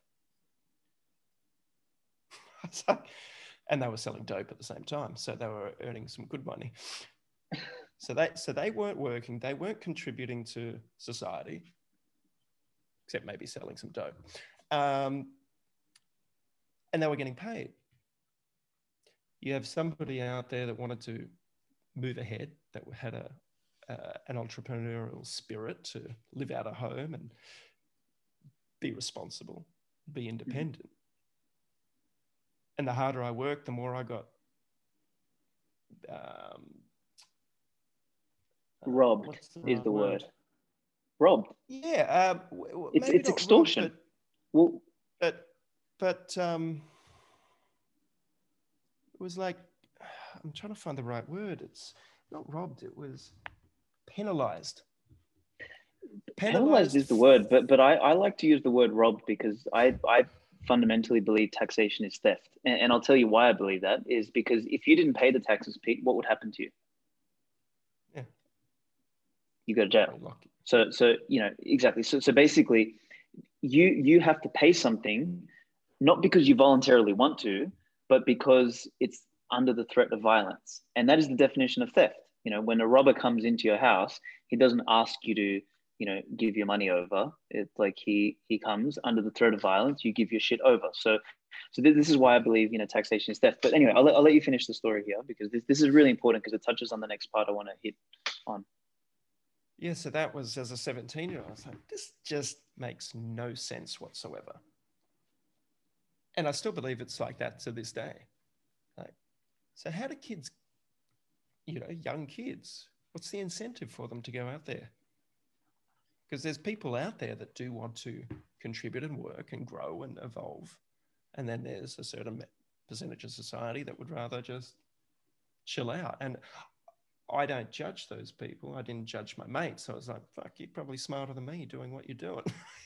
And they were selling dope at the same time, so they were earning some good money. So they, so they weren't working, they weren't contributing to society, except maybe selling some dope. Um, and they were getting paid. You have somebody out there that wanted to move ahead, that had a uh, an entrepreneurial spirit to live out of home and be responsible, be independent. Mm-hmm. And the harder I worked, the more I got um, robbed uh, the right is the word. word. Robbed. Yeah, um, w- it's it's extortion. Robbed, but, well, but but um, it was like, I'm trying to find the right word. It's not robbed. It was penalized. Penalized, penalized is the word, but but I, I like to use the word robbed because I I. fundamentally believe taxation is theft. And, and I'll tell you why I believe that is because if you didn't pay the taxes, Pete, what would happen to you? Yeah. You go to jail. So, so, you know, exactly. So, so basically you, you have to pay something, not because you voluntarily want to, but because it's under the threat of violence. And that is the definition of theft. You know, when a robber comes into your house, he doesn't ask you to, you know, give your money over. It's like he he comes under the threat of violence, you give your shit over. So so this is why I believe, you know, taxation is theft. But anyway, I'll, I'll let you finish the story here because this, this is really important because it touches on the next part I want to hit on. Yeah, so that was as a seventeen-year-old. I was like, this just makes no sense whatsoever. And I still believe it's like that to this day. Like, so how do kids, you know, young kids, what's the incentive for them to go out there? Because there's people out there that do want to contribute and work and grow and evolve. And then there's a certain percentage of society that would rather just chill out. And I don't judge those people. I didn't judge my mates. So I was like, fuck, you're probably smarter than me doing what you're doing.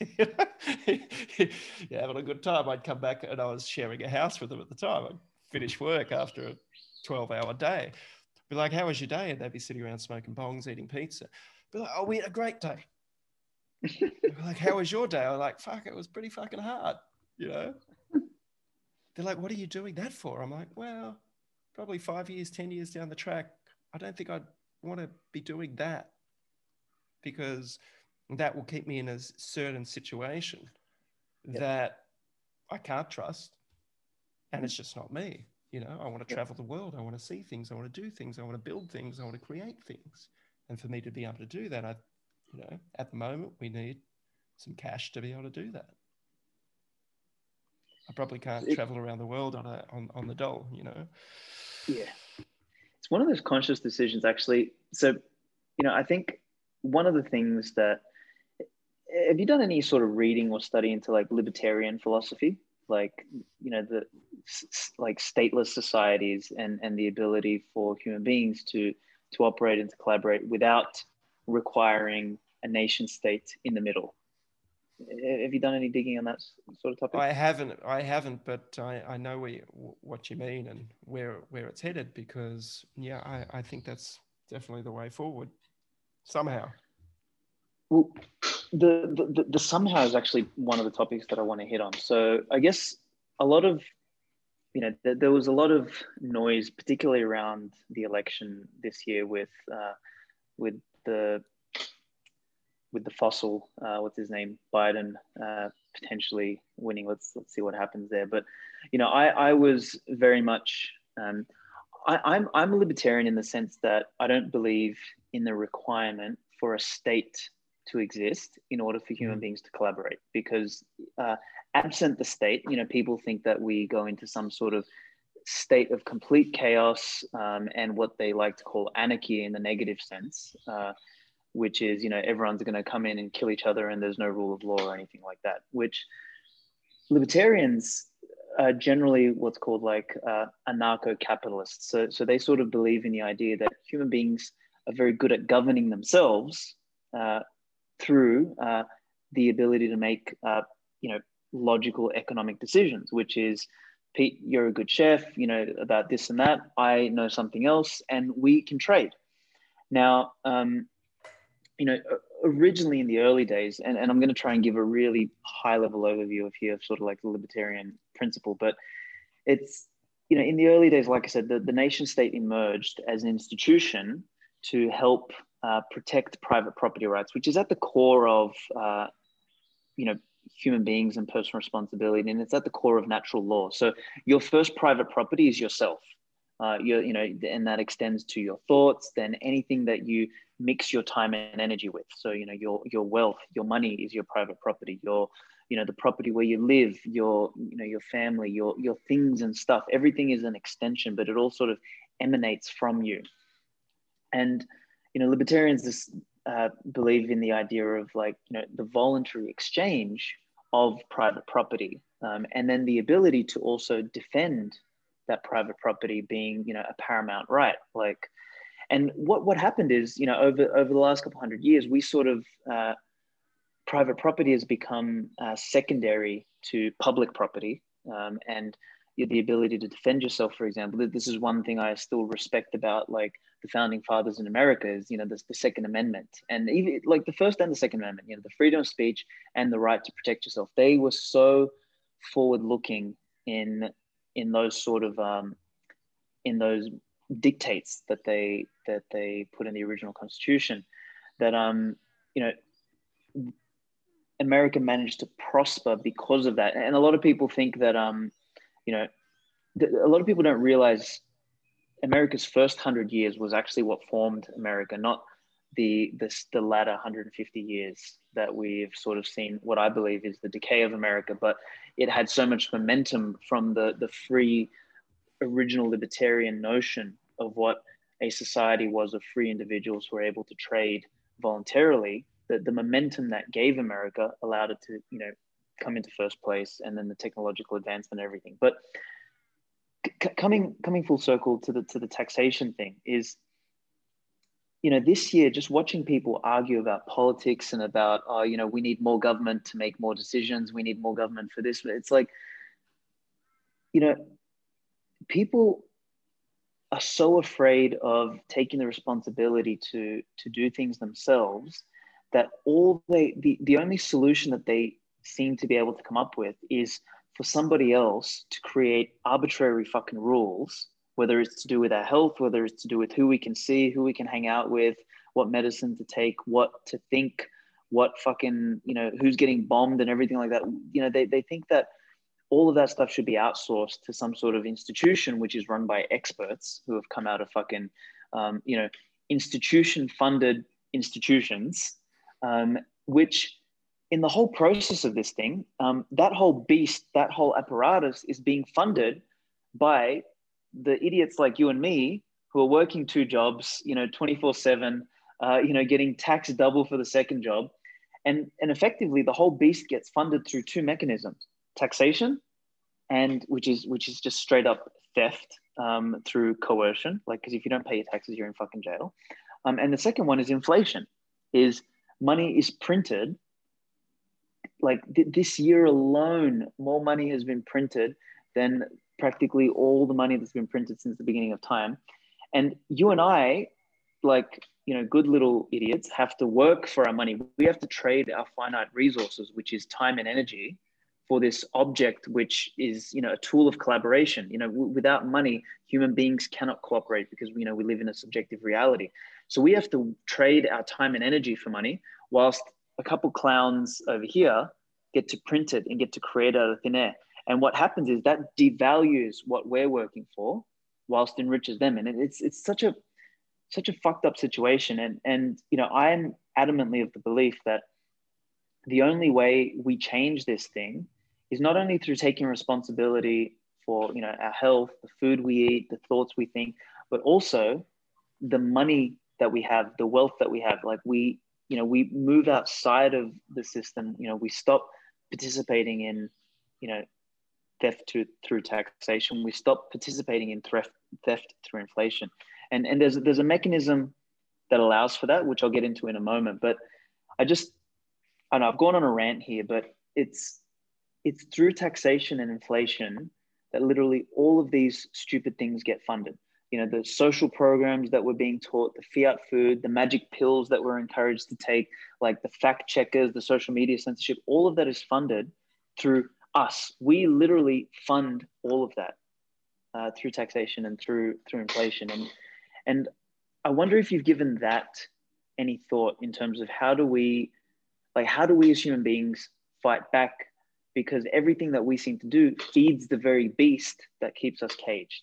You're having a good time. I'd come back and I was sharing a house with them at the time. I'd finish work after a twelve hour day. Be like, how was your day? And they'd be sitting around smoking bongs, eating pizza. Be like, oh, we had a great day. Like, how was your day? I'm like, fuck, it was pretty fucking hard, you know? They're like, what are you doing that for? I'm like, well, probably five years, ten years down the track, I don't think I'd want to be doing that, because that will keep me in a certain situation yep. that I can't trust. And it's just not me. You know, I want to yep. travel the world. I want to see things. I want to do things. I want to build things. I want to create things. And for me to be able to do that, I, you know, at the moment, we need some cash to be able to do that. I probably can't it, travel around the world on a on, on the dole, you know. Yeah. It's one of those conscious decisions, actually. So, you know, I think one of the things that, have you done any sort of reading or study into like libertarian philosophy? Like, you know, the like stateless societies and, and the ability for human beings to, to operate and to collaborate without requiring a nation state in the middle. Have you done any digging on that sort of topic? I haven't, I haven't, but I, I know where you, what you mean and where where it's headed, because yeah, I, I think that's definitely the way forward somehow. Well, the, the the somehow is actually one of the topics that I want to hit on. So I guess a lot of, you know, th- there was a lot of noise, particularly around the election this year with uh, with the with the fossil, uh, what's his name, Biden, uh, potentially winning. Let's let's see what happens there. But, you know, I I was very much, um, I, I'm I'm a libertarian in the sense that I don't believe in the requirement for a state to exist in order for human mm. beings to collaborate. Because uh, absent the state, you know, people think that we go into some sort of state of complete chaos um, and what they like to call anarchy in the negative sense. Uh, which is, you know, everyone's going to come in and kill each other and there's no rule of law or anything like that, which libertarians are generally what's called like uh, anarcho-capitalists. So, so they sort of believe in the idea that human beings are very good at governing themselves uh, through uh, the ability to make, uh, you know, logical economic decisions, which is, Pete, you're a good chef, you know, about this and that. I know something else and we can trade. Now, um, you know, originally in the early days, and, and I'm going to try and give a really high level overview of here, of sort of like the libertarian principle, but it's, you know, in the early days, like I said, the, the nation state emerged as an institution to help uh, protect private property rights, which is at the core of, uh, you know, human beings and personal responsibility. And it's at the core of natural law. So your first private property is yourself. Uh, you you know, and that extends to your thoughts, then anything that you mix your time and energy with. So, you know, your your wealth, your money is your private property. Your, you know, the property where you live, your, you know, your family, your your things and stuff. Everything is an extension, but it all sort of emanates from you. And, you know, libertarians just uh, believe in the idea of like, you know, the voluntary exchange of private property, um, and then the ability to also defend that private property being, you know, a paramount right. Like, and what, what happened is, you know, over, over the last couple hundred years, we sort of, uh, private property has become uh, secondary to public property. Um, and the ability to defend yourself, for example. This is one thing I still respect about like the founding fathers in America is, you know, this, the Second Amendment, and even like the First and the Second Amendment, you know, the freedom of speech and the right to protect yourself. They were so forward looking in, in those sort of, um, in those dictates that they, that they put in the original Constitution that, um, you know, America managed to prosper because of that. And a lot of people think that, um, you know, a lot of people don't realize America's first hundred years was actually what formed America, not the, the, the latter one hundred fifty years that we've sort of seen what I believe is the decay of America. But it had so much momentum from the, the free original libertarian notion of what a society was of free individuals who were able to trade voluntarily, that the momentum that gave America allowed it to, you know, come into first place, and then the technological advancement and everything. But c- coming coming full circle to the to the taxation thing is, you know, this year, just watching people argue about politics and about, oh, you know, we need more government to make more decisions. We need more government for this. It's like, you know, people are so afraid of taking the responsibility to to do things themselves that all they the, the only solution that they seem to be able to come up with is for somebody else to create arbitrary fucking rules, whether it's to do with our health, whether it's to do with who we can see, who we can hang out with, what medicine to take, what to think, what fucking, you know, who's getting bombed and everything like that. You know, they, they think that all of that stuff should be outsourced to some sort of institution, which is run by experts who have come out of fucking, um, you know, institution funded institutions, um, which in the whole process of this thing, um, that whole beast, that whole apparatus is being funded by the idiots like you and me who are working two jobs, you know, twenty-four seven, uh, you know, getting taxed double for the second job. And, and effectively the whole beast gets funded through two mechanisms: taxation, and which is which is just straight up theft um, through coercion. Like, because if you don't pay your taxes, you're in fucking jail. Um, and the second one is inflation. Is money is printed. Like th- this year alone, more money has been printed than practically all the money that's been printed since the beginning of time. And you and I, like, you know, good little idiots, have to work for our money. We have to trade our finite resources, which is time and energy, for this object, which is, you know, a tool of collaboration. You know, w- without money, human beings cannot cooperate because, you know, we live in a subjective reality. So we have to trade our time and energy for money, whilst a couple clowns over here get to print it and get to create out of thin air. And what happens is that devalues what we're working for, whilst enriches them. And it's it's such a such a fucked up situation. And and you know, I'm adamantly of the belief that the only way we change this thing is not only through taking responsibility for, you know, our health, the food we eat, the thoughts we think, but also the money that we have, the wealth that we have. Like we, you know, we move outside of the system. You know, we stop participating in, you know, theft to, through taxation. We stop participating in theft, theft through inflation. And, and there's, there's a mechanism that allows for that, which I'll get into in a moment. But I just, I know I've gone on a rant here, but it's, it's through taxation and inflation that literally all of these stupid things get funded. You know, the social programs that we're being taught, the fiat food, the magic pills that we're encouraged to take, like the fact checkers, the social media censorship, all of that is funded through us. We literally fund all of that uh, through taxation and through through inflation. And and I wonder if you've given that any thought in terms of how do we, like, how do we as human beings fight back? Because everything that we seem to do feeds the very beast that keeps us caged.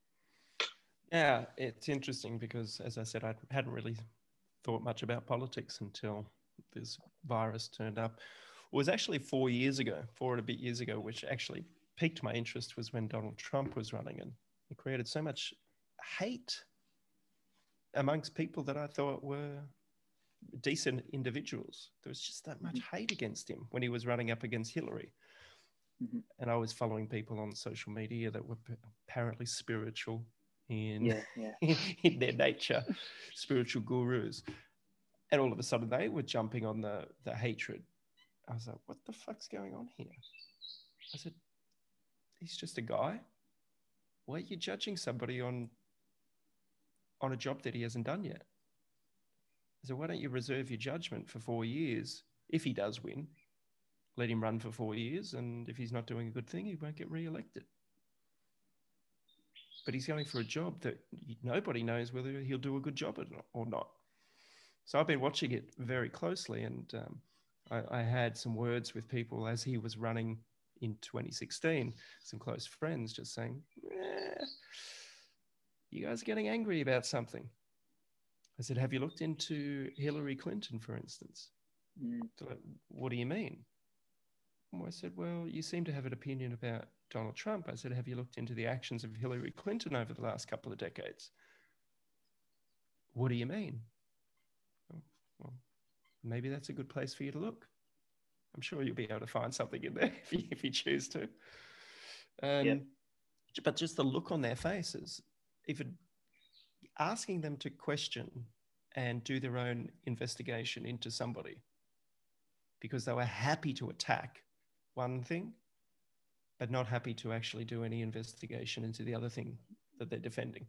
Yeah, it's interesting because, as I said, I hadn't really thought much about politics until this virus turned up. It was actually four years ago, four and a bit years ago, which actually piqued my interest, was when Donald Trump was running, and he created so much hate amongst people that I thought were decent individuals. There was just that much Mm-hmm. hate against him when he was running up against Hillary. Mm-hmm. And I was following people on social media that were apparently spiritual in, yeah, yeah. in, in their nature, spiritual gurus. And all of a sudden they were jumping on the, the hatred. I was like, what the fuck's going on here? I said, he's just a guy. Why are you judging somebody on, on a job that he hasn't done yet? So why don't you reserve your judgment for four years? If he does win, let him run for four years. And if he's not doing a good thing, he won't get re-elected. But he's going for a job that nobody knows whether he'll do a good job or not. So I've been watching it very closely, and um, I, I had some words with people as he was running in twenty sixteen, some close friends just saying, eh, you guys are getting angry about something. I said, have you looked into Hillary Clinton, for instance? Mm. Like, what do you mean? Well, I said, well, you seem to have an opinion about Donald Trump. I said, have you looked into the actions of Hillary Clinton over the last couple of decades? What do you mean? Well, maybe that's a good place for you to look. I'm sure you'll be able to find something in there if you, if you choose to. Um, yep. But just the look on their faces, even asking them to question and do their own investigation into somebody because they were happy to attack one thing, but not happy to actually do any investigation into the other thing that they're defending.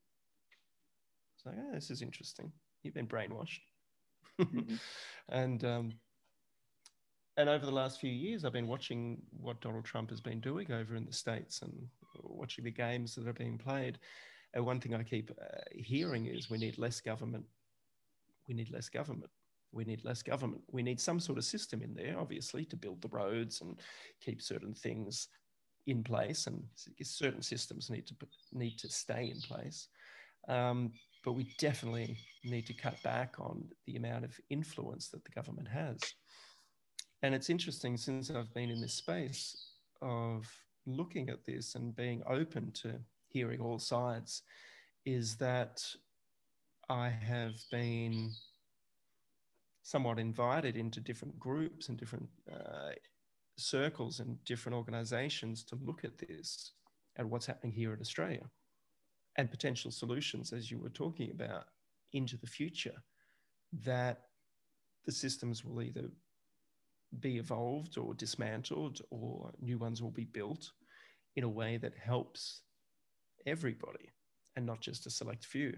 It's like, oh, this is interesting. You've been brainwashed. Mm-hmm. and um, and over the last few years, I've been watching what Donald Trump has been doing over in the States and watching the games that are being played. And one thing I keep uh, hearing is we need less government. We need less government. We need less government. We need some sort of system in there, obviously, to build the roads and keep certain things in place. And certain systems need to need to stay in place. Um, but we definitely need to cut back on the amount of influence that the government has. And it's interesting, since I've been in this space of looking at this and being open to hearing all sides, is that I have been somewhat invited into different groups and different uh, circles and different organizations to look at this, at what's happening here in Australia and potential solutions, as you were talking about, into the future, that the systems will either be evolved or dismantled or new ones will be built in a way that helps everybody and not just a select few.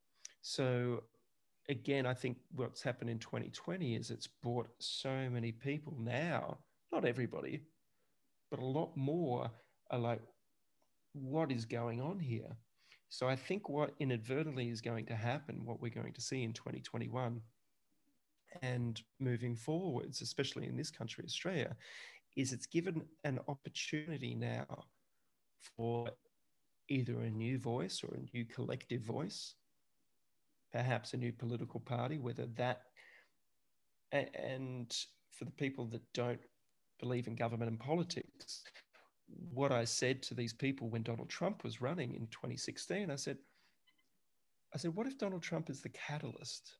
So again, I think what's happened in twenty twenty is it's brought so many people now, not everybody, but a lot more are like, what is going on here? So I think what inadvertently is going to happen, what we're going to see in twenty twenty-one and moving forwards, especially in this country, Australia, is it's given an opportunity now for either a new voice or a new collective voice, perhaps a new political party, whether that, and for the people that don't believe in government and politics, what I said to these people when Donald Trump was running in twenty sixteen, I said, I said, what if Donald Trump is the catalyst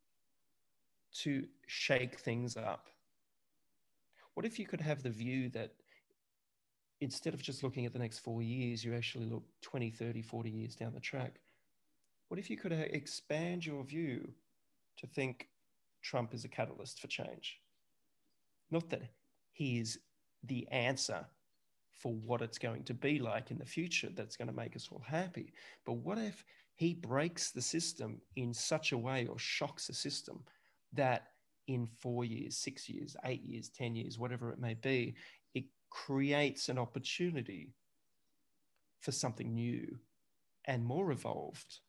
to shake things up? What if you could have the view that instead of just looking at the next four years, you actually look twenty, thirty, forty years down the track? What if you could expand your view to think Trump is a catalyst for change? Not that he is the answer for what it's going to be like in the future that's going to make us all happy, but what if he breaks the system in such a way or shocks the system that in four years, six years, eight years, ten years, whatever it may be, it creates an opportunity for something new and more evolved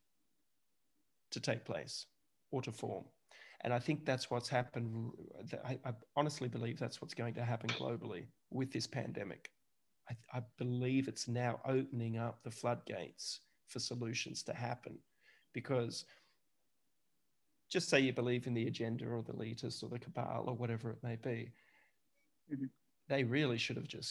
to take place or to form. And I think that's what's happened. I, I honestly believe that's what's going to happen globally with this pandemic. I, I believe it's now opening up the floodgates for solutions to happen, because just say you believe in the agenda or the elitists or the cabal or whatever it may be, mm-hmm. they really should have just,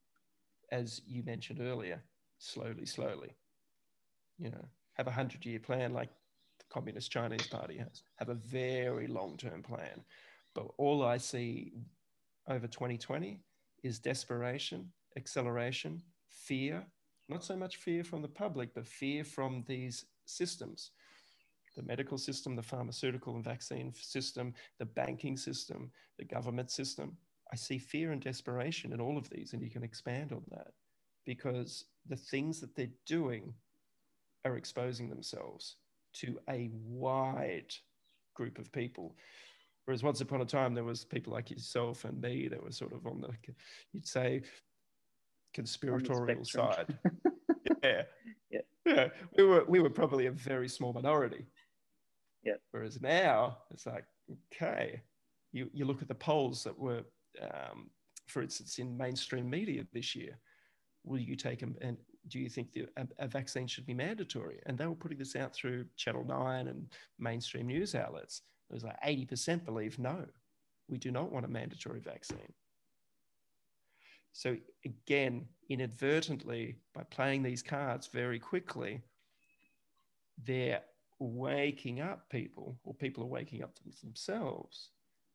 as you mentioned earlier, slowly, slowly, you know, have a hundred-year plan like the Communist Chinese Party has, have a very long-term plan. But all I see over twenty twenty is desperation, acceleration, fear, not so much fear from the public, but fear from these systems. The medical system, the pharmaceutical and vaccine system, the banking system, the government system. I see fear and desperation in all of these, and you can expand on that, because the things that they're doing are exposing themselves to a wide group of people. Whereas once upon a time, there was people like yourself and me that were sort of on the, you'd say, conspiratorial side. yeah. yeah. Yeah. We were, we were probably a very small minority. Yeah. Whereas now it's like, okay, you, you look at the polls that were, um, for instance, in mainstream media this year. Will you take them? And do you think the, a, a vaccine should be mandatory? And they were putting this out through Channel nine and mainstream news outlets. It was like eighty percent believe no, we do not want a mandatory vaccine. So again, inadvertently, by playing these cards very quickly, they're waking up people, or people are waking up to themselves.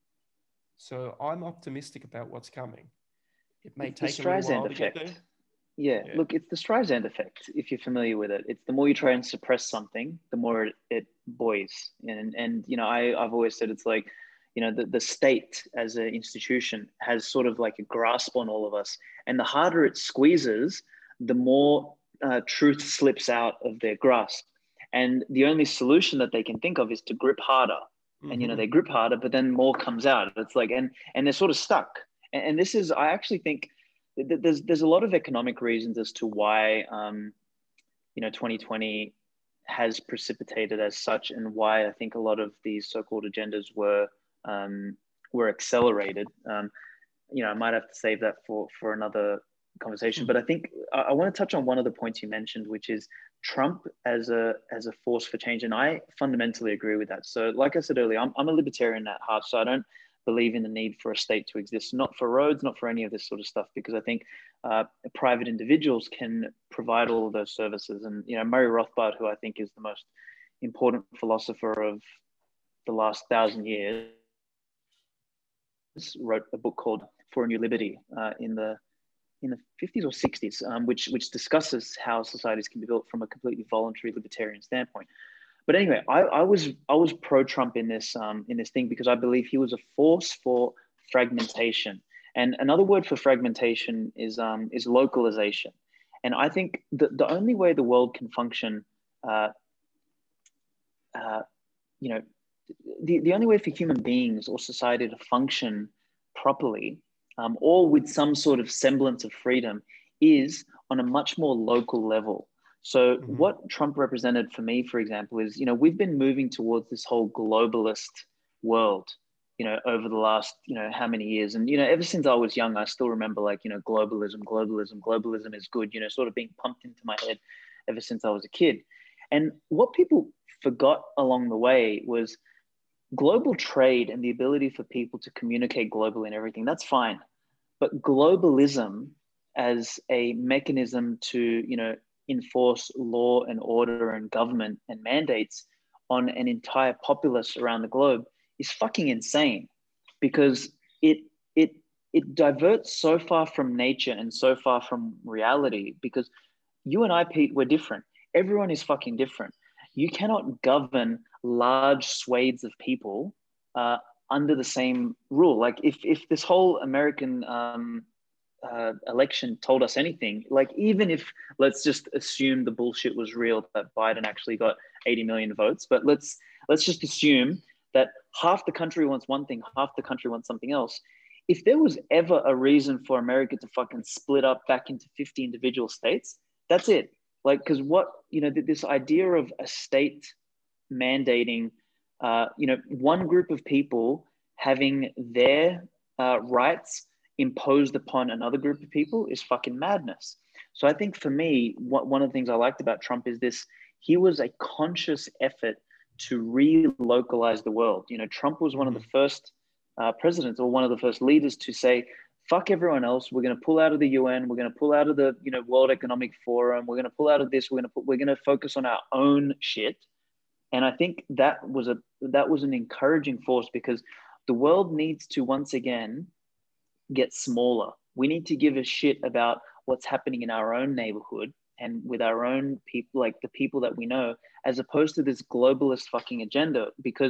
So I'm optimistic about what's coming. It may it's take the a little Streisand while to effect. get there. Yeah, Yeah. look, it's the Streisand effect, if you're familiar with it. It's the more you try and suppress something, the more it, it buoys. And, and, you know, I, I've always said it's like, you know, the, the state as an institution has sort of like a grasp on all of us. And the harder it squeezes, the more uh, truth slips out of their grasp. And the only solution that they can think of is to grip harder. Mm-hmm. And, you know, they grip harder, but then more comes out. It's like, and, and they're sort of stuck. And, and this is, I actually think, There's there's a lot of economic reasons as to why um, you know twenty twenty has precipitated as such, and why I think a lot of these so-called agendas were um, were accelerated. Um, you know, I might have to save that for for another conversation. But I think I, I want to touch on one of the points you mentioned, which is Trump as a as a force for change, and I fundamentally agree with that. So, like I said earlier, I'm I'm a libertarian at heart, so I don't believe in the need for a state to exist, not for roads, not for any of this sort of stuff, because I think uh, private individuals can provide all of those services. And, you know, Murray Rothbard, who I think is the most important philosopher of the last thousand years, wrote a book called For a New Liberty uh, in the in the fifties or sixties, um, which, which discusses how societies can be built from a completely voluntary libertarian standpoint. But anyway, I, I was I was pro-Trump in this um, in this thing because I believe he was a force for fragmentation. And another word for fragmentation is um, is localization. And I think the, the only way the world can function, uh, uh, you know, the, the only way for human beings or society to function properly, um, or with some sort of semblance of freedom, is on a much more local level. So mm-hmm. what Trump represented for me, for example, is, you know, we've been moving towards this whole globalist world, you know, over the last, you know, how many years. And, you know, ever since I was young, I still remember like, you know, globalism, globalism, globalism is good, you know, sort of being pumped into my head ever since I was a kid. And what people forgot along the way was global trade and the ability for people to communicate globally and everything. That's fine. But globalism as a mechanism to, you know, enforce law and order and government and mandates on an entire populace around the globe is fucking insane, because it it it diverts so far from nature and so far from reality. Because you and I, Pete, we're different. Everyone is fucking different. You cannot govern large swathes of people uh, under the same rule. Like if if this whole American um, Uh, election told us anything, like even if, let's just assume the bullshit was real, that Biden actually got eighty million votes, but let's let's just assume that half the country wants one thing, half the country wants something else. If there was ever a reason for America to fucking split up back into fifty individual states, that's it. Like, because what, you know, this idea of a state mandating, uh, you know, one group of people having their uh, rights imposed upon another group of people is fucking madness. So I think for me, what, one of the things I liked about Trump is this: he was a conscious effort to relocalize the world. You know, Trump was one of the first uh, presidents, or one of the first leaders, to say, fuck everyone else. We're going to pull out of the U N. We're going to pull out of the, you know, World Economic Forum. We're going to pull out of this. We're going to put, we're going to focus on our own shit. And I think that was a, that was an encouraging force, because the world needs to once again get smaller. We need to give a shit about what's happening in our own neighborhood and with our own people, like the people that we know, as opposed to this globalist fucking agenda. Because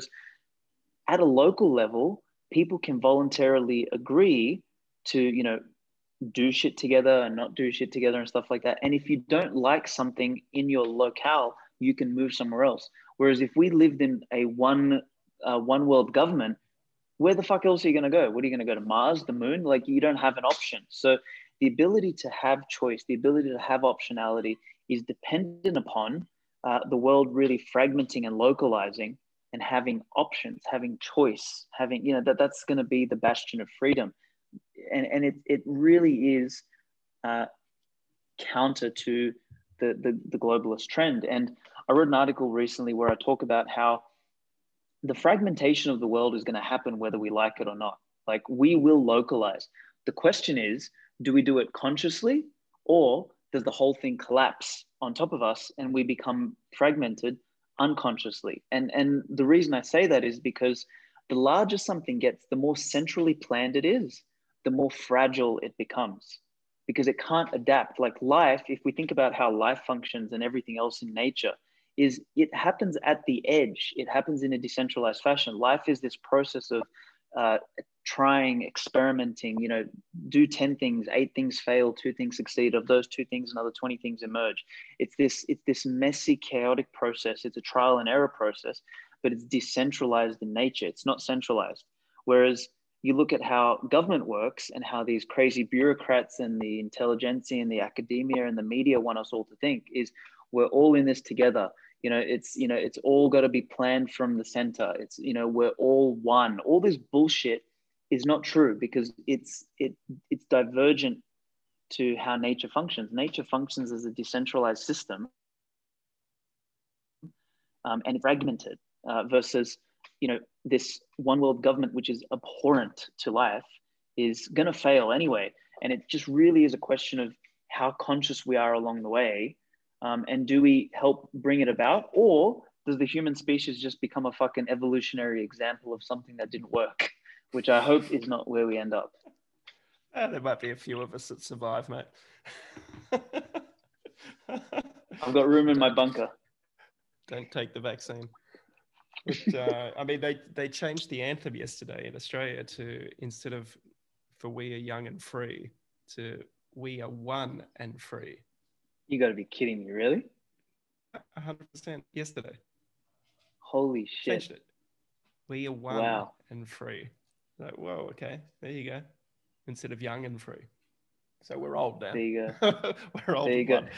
at a local level, people can voluntarily agree to, you know, do shit together and not do shit together and stuff like that. And if you don't like something in your locale, you can move somewhere else. Whereas if we lived in a one, uh, one world government, where the fuck else are you going to go? What are you going to go to Mars, the moon? Like, you don't have an option. So the ability to have choice, the ability to have optionality is dependent upon uh, the world really fragmenting and localizing and having options, having choice, having, you know, that that's going to be the bastion of freedom. And, and it, it really is uh, counter to the, the, the globalist trend. And I wrote an article recently where I talk about how the fragmentation of the world is going to happen whether we like it or not. Like, we will localize. The question is, do we do it consciously, or does the whole thing collapse on top of us and we become fragmented unconsciously? And, and the reason I say that is because the larger something gets, the more centrally planned it is, the more fragile it becomes. because it can't adapt. Like life, if we think about how life functions and everything else in nature, is it happens at the edge. It happens in a decentralized fashion. Life is this process of uh, trying, experimenting, you know, do ten things, eight things fail, two things succeed. Of those two things, another twenty things emerge. It's this, it's this messy, chaotic process. It's a trial and error process, but it's decentralized in nature. It's not centralized. Whereas you look at how government works and how these crazy bureaucrats and the intelligentsia and the academia and the media want us all to think is we're all in this together. You know, it's, you know, it's all got to be planned from the center. It's, you know, we're all one. All this bullshit is not true because it's, it, it's divergent to how nature functions. Nature functions as a decentralized system, um, and fragmented uh, versus, you know, this one world government, which is abhorrent to life, is going to fail anyway. And it just really is a question of how conscious we are along the way. Um, and do we help bring it about? Or does the human species just become a fucking evolutionary example of something that didn't work, which I hope is not where we end up. Uh, there might be a few of us that survive, mate. I've got room in my bunker. Don't take the vaccine. But, uh, I mean, they, they changed the anthem yesterday in Australia to, instead of "For we are young and free," to "We are one and free." You got to be kidding me, really? one hundred percent yesterday. Holy shit. Changed it. We are one Wow. and free. Like, whoa, okay, there you go. Instead of young and free. So we're old now. There you go. We're old. There you go.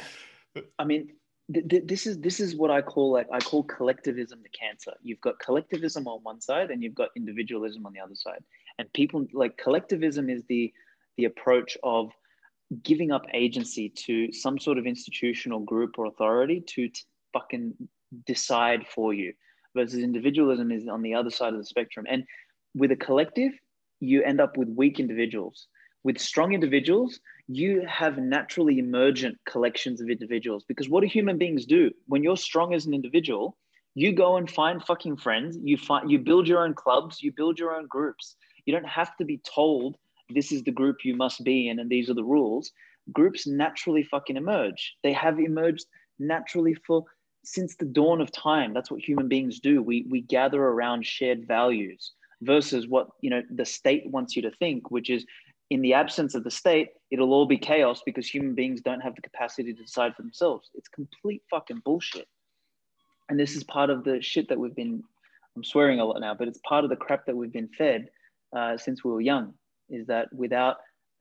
I mean, th- th- this is this is what I call like I call collectivism the cancer. You've got collectivism on one side and you've got individualism on the other side. And people like collectivism is the the approach of giving up agency to some sort of institutional group or authority to t- fucking decide for you, versus individualism is on the other side of the spectrum. And with a collective, you end up with weak individuals. With strong individuals, you have naturally emergent collections of individuals. Because what do human beings do? When you're strong as an individual, you go and find fucking friends. You find, you build your own clubs. You build your own groups. You don't have to be told this is the group you must be in and these are the rules. Groups naturally fucking emerge. They have emerged naturally for since the dawn of time. That's what human beings do. We we gather around shared values versus what, you know, the state wants you to think, which is in the absence of the state, it'll all be chaos because human beings don't have the capacity to decide for themselves. It's complete fucking bullshit. And this is part of the shit that we've been, I'm swearing a lot now, but it's part of the crap that we've been fed uh, since we were young, is that without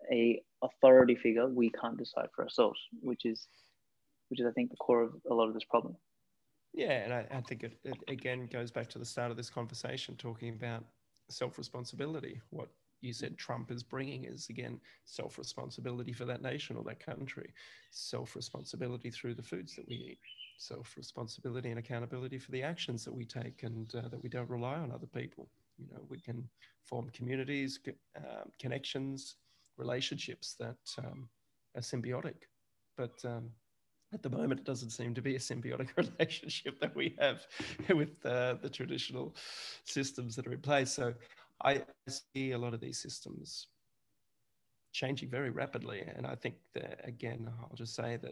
a authority figure, we can't decide for ourselves, which is, which is I think the core of a lot of this problem. Yeah, and I, I think it, it again goes back to the start of this conversation, talking about self-responsibility. What you said Trump is bringing is, again, self-responsibility for that nation or that country, self-responsibility through the foods that we eat, self-responsibility and accountability for the actions that we take, and uh, that we don't rely on other people. You know, we can form communities, uh, connections, relationships that um, are symbiotic. But um, at the moment, it doesn't seem to be a symbiotic relationship that we have with uh, the traditional systems that are in place. So I see a lot of these systems changing very rapidly. And I think that, again, I'll just say that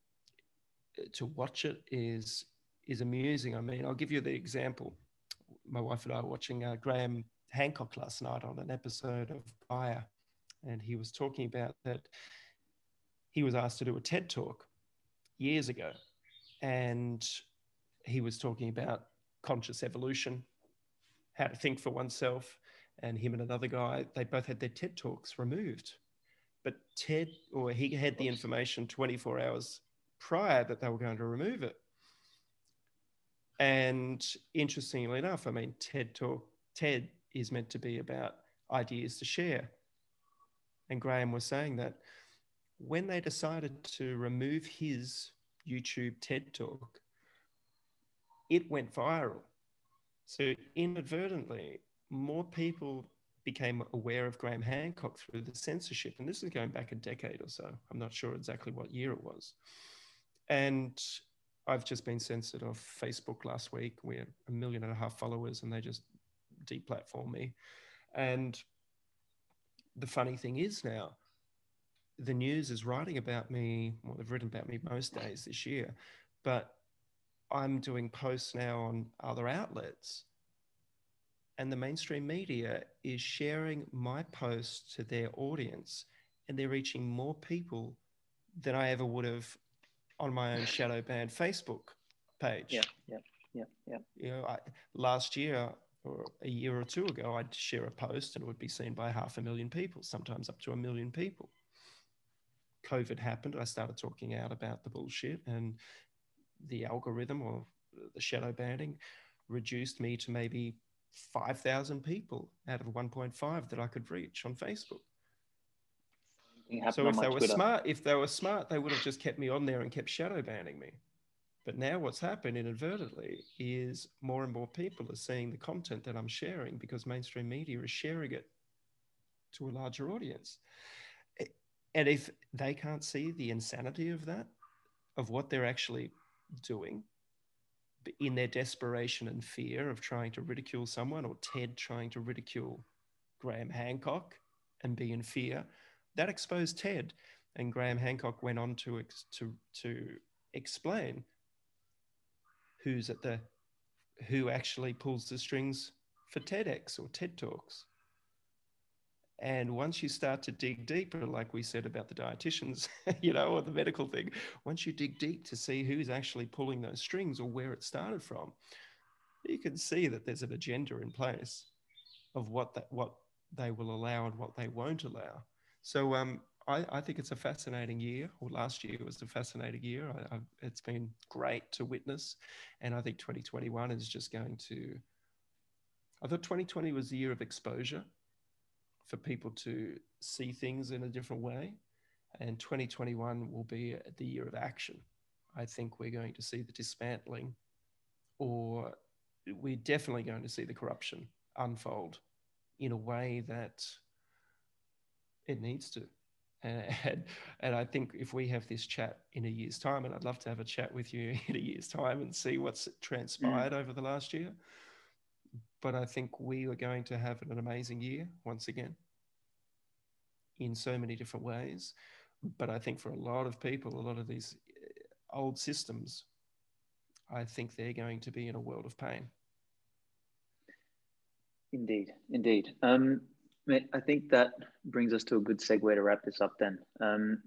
to watch it is, is amusing. I mean, I'll give you the example. My wife and I were watching uh, Graham Hancock last night on an episode of Fire, and he was talking about that he was asked to do a TED Talk years ago, and he was talking about conscious evolution, how to think for oneself, and him and another guy, they both had their TED Talks removed. But Ted, or he had the information twenty-four hours prior that they were going to remove it. And interestingly enough, I mean, TED Talk, TED is meant to be about ideas to share. And Graham was saying that when they decided to remove his YouTube TED Talk, it went viral. So inadvertently, more people became aware of Graham Hancock through the censorship. And this is going back a decade or so. I'm not sure exactly what year it was. And I've just been censored off Facebook last week. We have a million and a half followers and they just deplatform me. And the funny thing is now, the news is writing about me, well, they've written about me most days this year, but I'm doing posts now on other outlets, and the mainstream media is sharing my posts to their audience, and they're reaching more people than I ever would have on my own shadow banned Facebook page. Yeah, yeah, yeah, yeah. You know, I, last year or a year or two ago, I'd share a post and it would be seen by half a million people, sometimes up to a million people. COVID happened. I started talking out about the bullshit, and the algorithm or the shadow banning reduced me to maybe five thousand people out of one point five that I could reach on Facebook. So if they were Twitter. smart, if they were smart, they would have just kept me on there and kept shadow banning me. But now what's happened inadvertently is more and more people are seeing the content that I'm sharing because mainstream media is sharing it to a larger audience. And if they can't see the insanity of that, of what they're actually doing in their desperation and fear of trying to ridicule someone, or Ted trying to ridicule Graham Hancock and be in fear, that exposed Ted. And Graham Hancock went on to, to, to explain who's at the, who actually pulls the strings for TEDx or TED Talks. And once you start to dig deeper, like we said about the dietitians, you know, or the medical thing, once you dig deep to see who's actually pulling those strings or where it started from, you can see that there's an agenda in place of what that, what they will allow and what they won't allow. So um, I, I think it's a fascinating year, or last year was a fascinating year. I, I, it's been great to witness. And I think twenty twenty-one is just going to, I thought twenty twenty was the year of exposure for people to see things in a different way. And twenty twenty-one will be the year of action. I think we're going to see the dismantling, or we're definitely going to see the corruption unfold in a way that it needs to. And, and I think if we have this chat in a year's time, and I'd love to have a chat with you in a year's time and see what's transpired mm. over the last year. But I think we are going to have an amazing year once again in so many different ways. But I think for a lot of people, a lot of these old systems, I think they're going to be in a world of pain. Indeed, indeed. Um, I think that brings us to a good segue to wrap this up then. Um,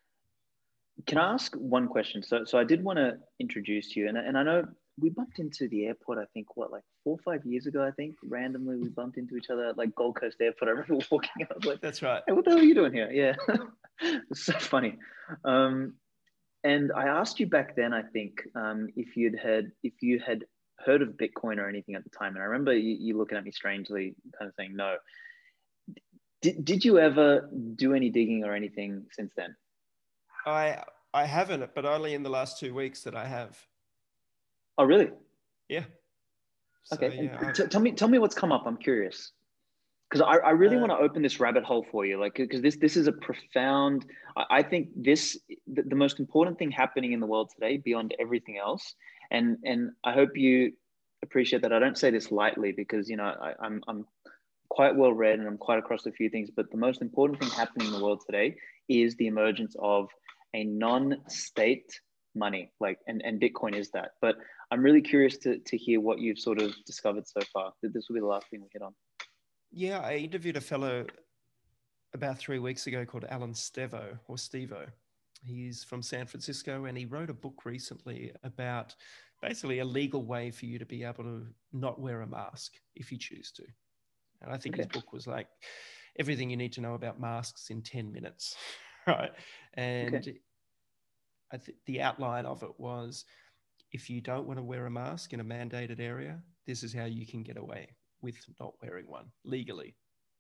can I ask one question? So, so I did want to introduce you, and, and I know we bumped into the airport, I think, what, like four or five years ago, I think, randomly we bumped into each other at like Gold Coast Airport. I remember walking and I was like, that's right. Hey, what the hell are you doing here? Yeah, it's so funny. Um, and I asked you back then, I think, um, if you'd had, if you had heard of Bitcoin or anything at the time. And I remember you, you looking at me strangely, kind of saying no. Did, did you ever do any digging or anything since then? I I haven't, but only in the last two weeks that I have. Oh, really? Yeah. So, okay. Yeah, t- tell me, tell me what's come up. I'm curious, because I, I really uh, want to open this rabbit hole for you. Like, because this this is a profound. I, I think this the, the most important thing happening in the world today, beyond everything else. And and I hope you appreciate that. I don't say this lightly, because you know I, I'm I'm quite well read and I'm quite across a few things. But the most important thing happening in the world today is the emergence of a non-state money, like, and, and Bitcoin is that. But I'm really curious to, to hear what you've sort of discovered so far. This will be the last thing we hit on. Yeah, I interviewed a fellow about three weeks ago called Alan Stevo, or Stevo. He's from San Francisco, and he wrote a book recently about basically a legal way for you to be able to not wear a mask if you choose to. And I think okay. his book was like everything you need to know about masks in ten minutes, right? And okay. I think the outline of it was, if you don't want to wear a mask in a mandated area, this is how you can get away with not wearing one legally.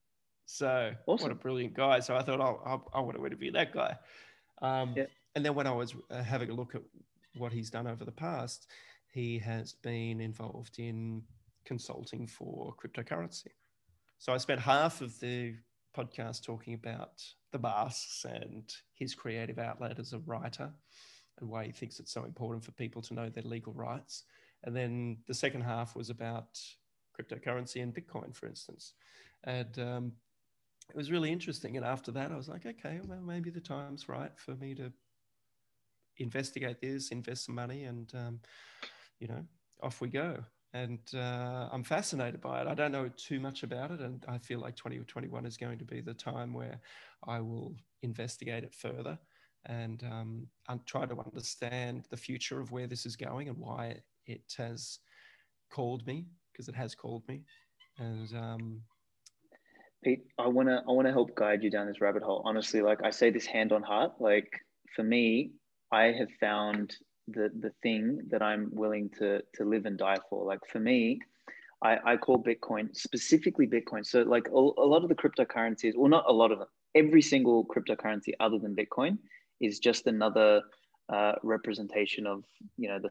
So awesome. What a brilliant guy. So I thought, oh, I, I want to interview that guy. Um, yeah. And then when I was uh, having a look at what he's done over the past, he has been involved in consulting for cryptocurrency. So I spent half of the podcast talking about the masks and his creative outlet as a writer and why he thinks it's so important for people to know their legal rights. And then the second half was about cryptocurrency and Bitcoin, for instance. And um, it was really interesting. And after that, I was like, okay, well, maybe the time's right for me to investigate this, invest some money, and, um, you know, off we go. And uh, I'm fascinated by it. I don't know too much about it. And I feel like twenty twenty-one is going to be the time where I will investigate it further and um, and try to understand the future of where this is going and why it has called me, because it has called me. And um, Pete, I wanna I wanna help guide you down this rabbit hole. Honestly, like I say this hand on heart, like for me, I have found the the thing that I'm willing to to live and die for. Like for me, I, I call Bitcoin, specifically Bitcoin. So like a, a lot of the cryptocurrencies, well, not a lot of them, every single cryptocurrency other than Bitcoin is just another uh, representation of, you know, the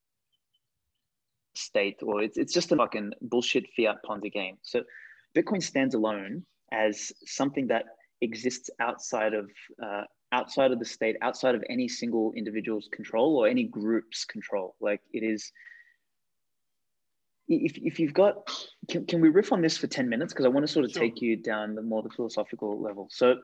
state, or it's, it's just a fucking bullshit fiat Ponzi game. So Bitcoin stands alone as something that exists outside of uh, outside of the state, outside of any single individual's control or any group's control. Like it is, if, if you've got, can, can we riff on this for ten minutes? Because I want to sort of Sure. take you down the more the philosophical level. So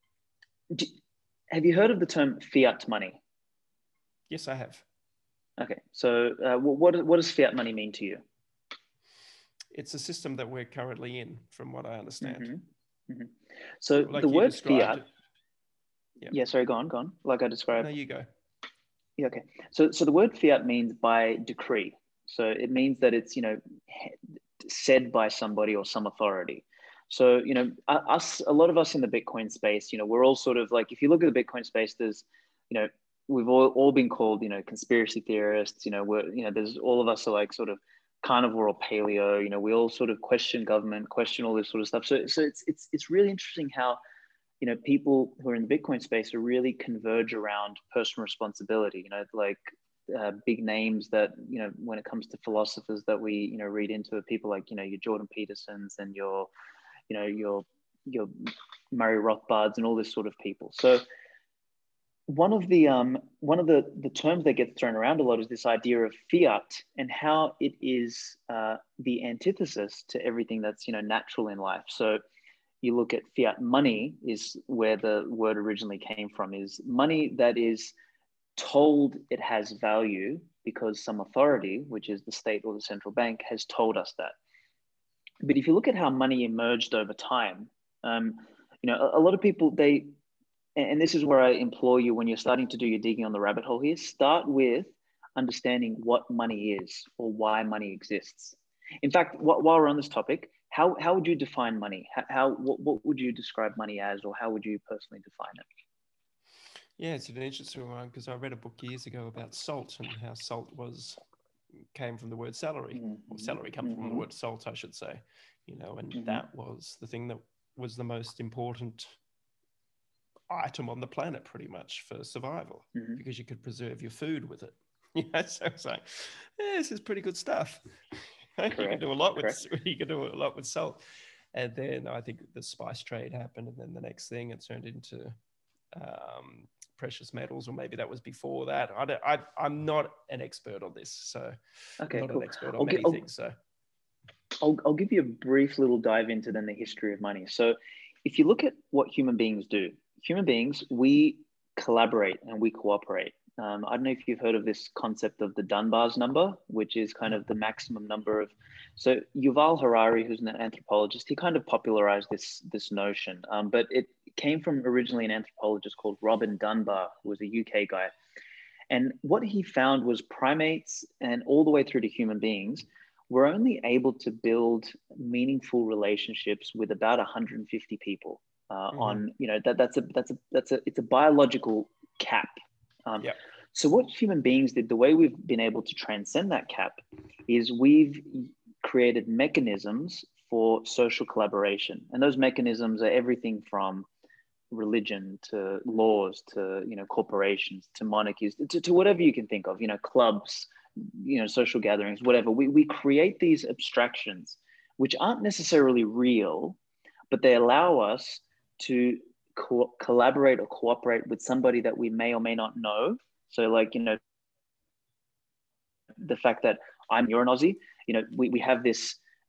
do, have you heard of the term fiat money? yes, I have. Okay. So uh, what, what does fiat money mean to you? It's a system that we're currently in, from what I understand. Mm-hmm. Mm-hmm. So like the you word described fiat, it. Yeah. yeah, sorry, go on, go on. Like I described. No, you go. Yeah, okay. So, so the word fiat means by decree. So it means that it's, you know, said by somebody or some authority. So, you know, us, a lot of us in the Bitcoin space, you know, we're all sort of like, if you look at the Bitcoin space, there's, you know, we've all, all been called, you know, conspiracy theorists, you know, we're, you know, there's all of us are like sort of carnivore or paleo, you know, we all sort of question government, question all this sort of stuff. So, so it's, it's, it's really interesting how, you know, people who are in the Bitcoin space are really converge around personal responsibility, you know, like uh, big names that, you know, when it comes to philosophers that we, you know, read into it, people like, you know, your Jordan Petersons and your, you know, your, your Murray Rothbards and all this sort of people. So one of the, um, one of the, the terms that gets thrown around a lot is this idea of fiat and how it is uh, the antithesis to everything that's, you know, natural in life. So you look at fiat money is where the word originally came from, is money that is told it has value because some authority, which is the state or the central bank, has told us that. But if you look at how money emerged over time, um, you know, a, a lot of people, they, and this is where I implore you when you're starting to do your digging on the rabbit hole here, start with understanding what money is or why money exists. In fact, while we're on this topic, how, how would you define money? How, how what, what would you describe money as, or how would you personally define it? Yeah, it's an interesting one because I read a book years ago about salt and how salt was came from the word salary, mm-hmm. or salary comes mm-hmm. from the word salt, I should say. You know, and mm-hmm. that was the thing that was the most important item on the planet, pretty much, for survival, mm-hmm. because you could preserve your food with it. You know, so it's like, yeah, this is pretty good stuff. You can do a lot with Correct. you can do a lot with salt. And then I think the spice trade happened, and then the next thing it turned into um, precious metals, or maybe that was before that. I don't, I, I'm not an expert on this, so okay, I'm not cool. an expert on I'll many give, things. So I'll, I'll give you a brief little dive into then the history of money. So if you look at what human beings do, human beings, we collaborate and we cooperate. Um, I don't know if you've heard of this concept of the Dunbar's number, which is kind of the maximum number of. So Yuval Harari, who's an anthropologist, he kind of popularized this this notion, um, but it came from originally an anthropologist called Robin Dunbar, who was a U K guy. And what he found was primates and all the way through to human beings were only able to build meaningful relationships with about one hundred fifty people. Uh, mm-hmm. On you know that that's a that's a that's a it's a biological cap. Um, yeah. So what human beings did, the way we've been able to transcend that cap, is we've created mechanisms for social collaboration, and those mechanisms are everything from religion to laws to you know corporations to monarchies to, to whatever you can think of, you know clubs, you know social gatherings, whatever. We we create these abstractions which aren't necessarily real, but they allow us to co- collaborate or cooperate with somebody that we may or may not know. So like, you know, the fact that I'm, you're an Aussie, you know, we, we have this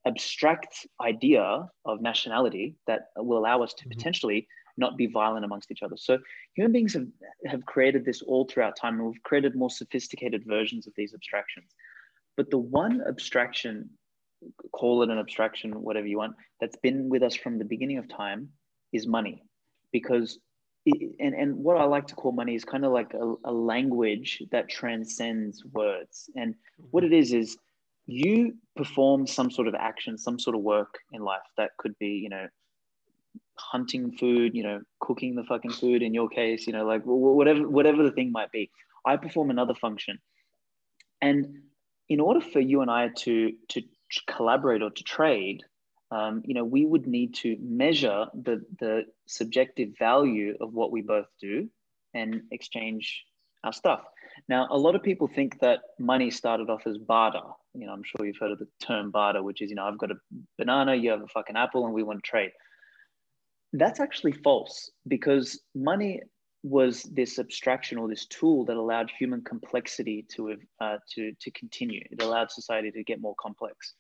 abstract idea of nationality that will allow us to Mhm. potentially not be violent amongst each other. So human beings have, have created this all throughout time, and we've created more sophisticated versions of these abstractions. But the one abstraction, call it an abstraction, whatever you want, that's been with us from the beginning of time is money. Because, it, and, and what I like to call money is kind of like a, a language that transcends words. And what it is, is you perform some sort of action, some sort of work in life that could be, you know, hunting food, you know, cooking the fucking food in your case, you know, like whatever, whatever the thing might be. I perform another function. And in order for you and I to, to collaborate or to trade, um, you know, we would need to measure the, the subjective value of what we both do and exchange our stuff. Now, a lot of people think that money started off as barter. You know, I'm sure you've heard of the term barter, which is, you know, I've got a banana, you have a fucking apple, and we want to trade. That's actually false, because money was this abstraction or this tool that allowed human complexity to, uh, to, to continue. It allowed society to get more complex.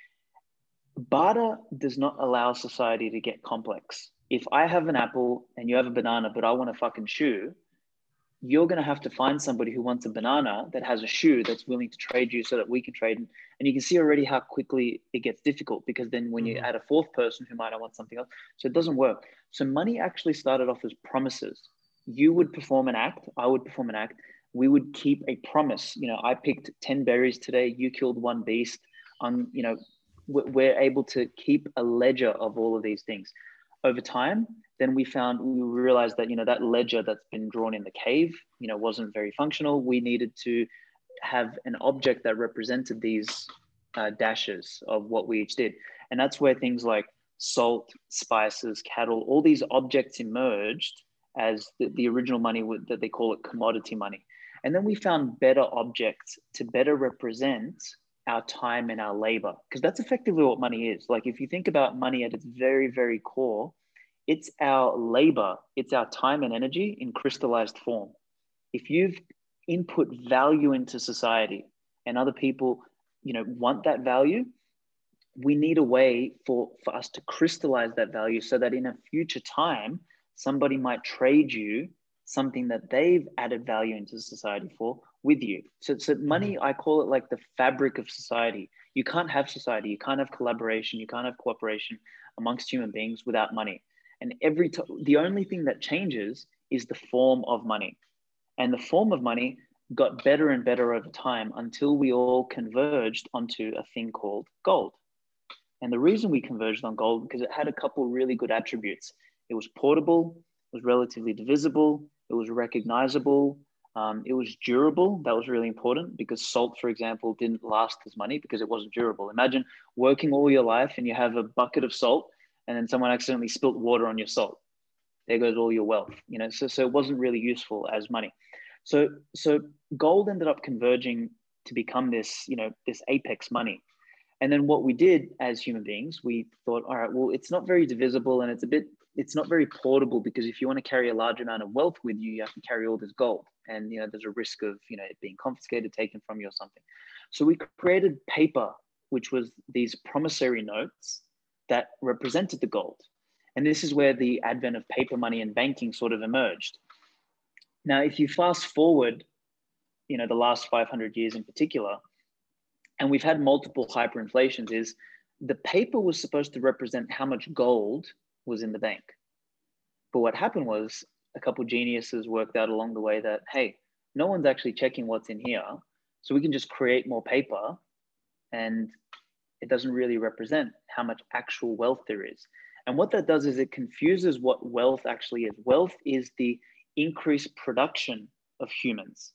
Barter does not allow society to get complex. If I have an apple and you have a banana, but I want a fucking shoe, you're going to have to find somebody who wants a banana that has a shoe that's willing to trade you so that we can trade. And you can see already how quickly it gets difficult, because then when you Mhm. add a fourth person who might want something else, so it doesn't work. So money actually started off as promises. You would perform an act, I would perform an act. We would keep a promise. You know, I picked ten berries today, you killed one beast. Um, you know, we're able to keep a ledger of all of these things. Over time, then we found, we realized that, you know, that ledger that's been drawn in the cave, you know, wasn't very functional. We needed to have an object that represented these uh, dashes of what we each did. And that's where things like salt, spices, cattle, all these objects emerged as the, the original money would, that they call it commodity money. And then we found better objects to better represent our time and our labor, because that's effectively what money is. Like, if you think about money at its very, very core, it's our labor, it's our time and energy in crystallized form. If you've input value into society and other people, you know, want that value, we need a way for, for us to crystallize that value so that in a future time, somebody might trade you something that they've added value into society for with you. So, so money, mm-hmm. I call it like the fabric of society. You can't have society, you can't have collaboration, you can't have cooperation amongst human beings without money. And every t- the only thing that changes is the form of money. And the form of money got better and better over time until we all converged onto a thing called gold. And the reason we converged on gold, because it had a couple really good attributes. It was portable, it was relatively divisible, it was recognizable, um, it was durable. That was really important, because salt, for example, didn't last as money because it wasn't durable. Imagine working all your life and you have a bucket of salt and then someone accidentally spilt water on your salt. There goes all your wealth, you know, so, so it wasn't really useful as money. So, so gold ended up converging to become this, you know, this apex money. And then what we did as human beings, we thought, all right, well, it's not very divisible and it's a bit, it's not very portable, because if you want to carry a large amount of wealth with you, you have to carry all this gold. And, you know, there's a risk of, you know, it being confiscated, taken from you or something. So we created paper, which was these promissory notes that represented the gold. And this is where the advent of paper money and banking sort of emerged. Now, if you fast forward, you know, the last five hundred years in particular, and we've had multiple hyperinflations, is the paper was supposed to represent how much gold was in the bank. But what happened was a couple of geniuses worked out along the way that, hey, no one's actually checking what's in here. So we can just create more paper and it doesn't really represent how much actual wealth there is. And what that does is it confuses what wealth actually is. Wealth is the increased production of humans.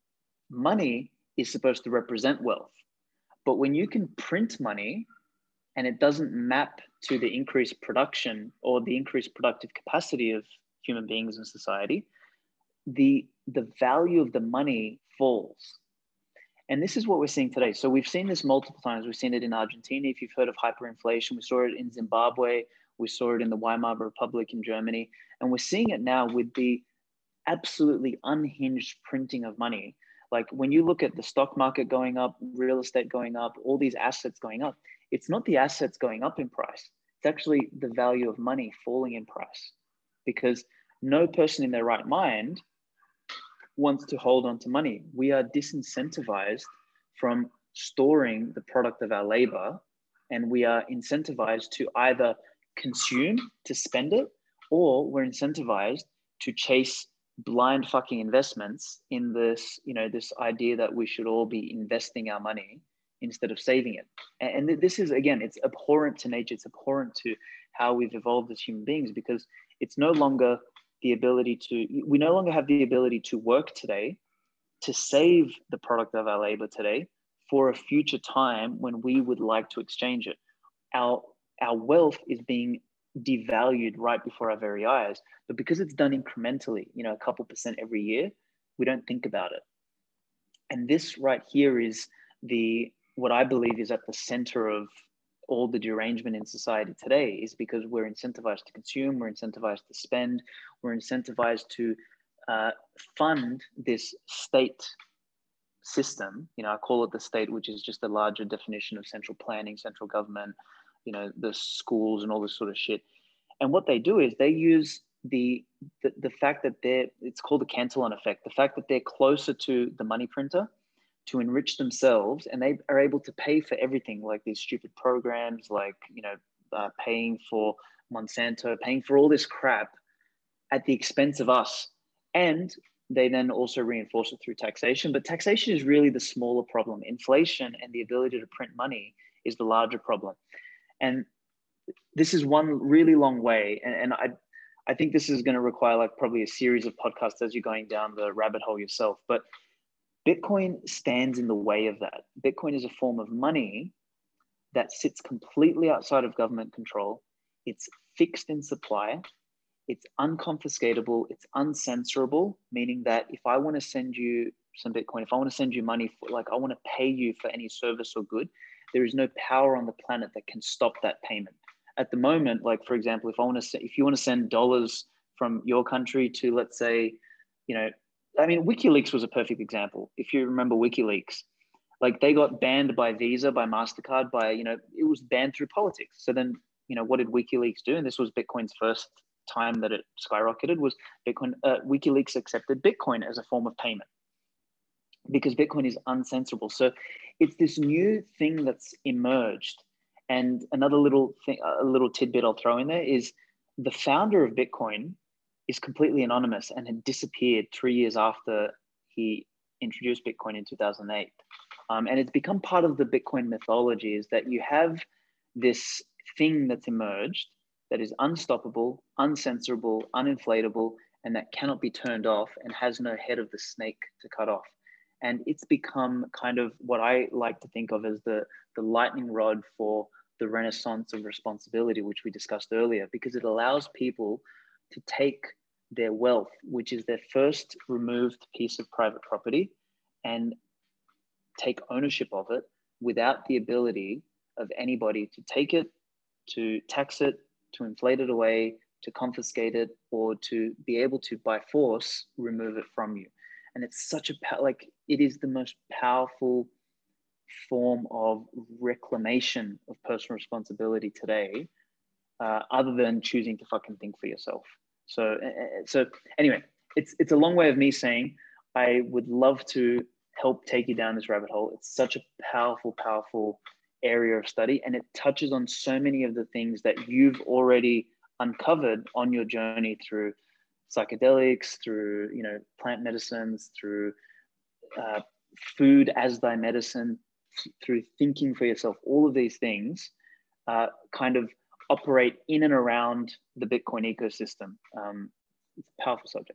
Money is supposed to represent wealth. But when you can print money and it doesn't map to the increased production or the increased productive capacity of human beings in society, the, the value of the money falls. And this is what we're seeing today. So we've seen this multiple times. We've seen it in Argentina, if you've heard of hyperinflation. We saw it in Zimbabwe. We saw it in the Weimar Republic in Germany. And we're seeing it now with the absolutely unhinged printing of money. Like when you look at the stock market going up, real estate going up, all these assets going up, it's not the assets going up in price. It's actually the value of money falling in price, because no person in their right mind wants to hold on to money. We are disincentivized from storing the product of our labor, and we are incentivized to either consume to spend it, or we're incentivized to chase blind fucking investments in this, you know, this idea that we should all be investing our money instead of saving it. And this is, again, it's abhorrent to nature. It's abhorrent to how we've evolved as human beings, because it's no longer the ability to, we no longer have the ability to work today to save the product of our labor today for a future time when we would like to exchange it. Our, our wealth is being devalued right before our very eyes, but because it's done incrementally, you know, a couple percent every year, we don't think about it. And this right here is the, what I believe is at the center of all the derangement in society today, is because we're incentivized to consume, we're incentivized to spend, we're incentivized to uh, fund this state system. You know, I call it the state, which is just a larger definition of central planning, central government, you know, the schools and all this sort of shit. And what they do is they use the, the, the fact that they're, it's called the Cantillon effect, the fact that they're closer to the money printer to enrich themselves, and they are able to pay for everything, like these stupid programs, like, you know, uh, paying for Monsanto, paying for all this crap at the expense of us. And they then also reinforce it through taxation. But taxation is really the smaller problem. Inflation and the ability to print money is the larger problem. And this is one really long way. And, and I, I think this is going to require like probably a series of podcasts as you're going down the rabbit hole yourself. But Bitcoin stands in the way of that. Bitcoin is a form of money that sits completely outside of government control. It's fixed in supply. It's unconfiscatable. It's uncensorable, meaning that if I want to send you some Bitcoin, if I want to send you money, for, like I want to pay you for any service or good, there is no power on the planet that can stop that payment. At the moment, like for example, if I want to, if you want to send dollars from your country to, let's say, you know, I mean, WikiLeaks was a perfect example. If you remember WikiLeaks, like they got banned by Visa, by MasterCard, by, you know, it was banned through politics. So then, you know, what did WikiLeaks do? And this was Bitcoin's first time that it skyrocketed, was Bitcoin, uh, WikiLeaks accepted Bitcoin as a form of payment because Bitcoin is uncensorable. So it's this new thing that's emerged. And another little thing, a little tidbit I'll throw in there is the founder of Bitcoin is completely anonymous and had disappeared three years after he introduced Bitcoin in two thousand eight. Um, and it's become part of the Bitcoin mythology, is that you have this thing that's emerged that is unstoppable, uncensorable, uninflatable, and that cannot be turned off and has no head of the snake to cut off. And it's become kind of what I like to think of as the, the lightning rod for the renaissance of responsibility, which we discussed earlier, because it allows people to take their wealth, which is their first removed piece of private property, and take ownership of it without the ability of anybody to take it, to tax it, to inflate it away, to confiscate it, or to be able to, by force, remove it from you. And it's such a, like, it is the most powerful form of reclamation of personal responsibility today, uh, other than choosing to fucking think for yourself. So, so anyway, it's it's a long way of me saying I would love to help take you down this rabbit hole. It's such a powerful, powerful area of study, and it touches on so many of the things that you've already uncovered on your journey through psychedelics, through, you know, plant medicines, through uh, food as thy medicine, through thinking for yourself. All of these things uh, kind of operate in and around the Bitcoin ecosystem. Um, it's a powerful subject.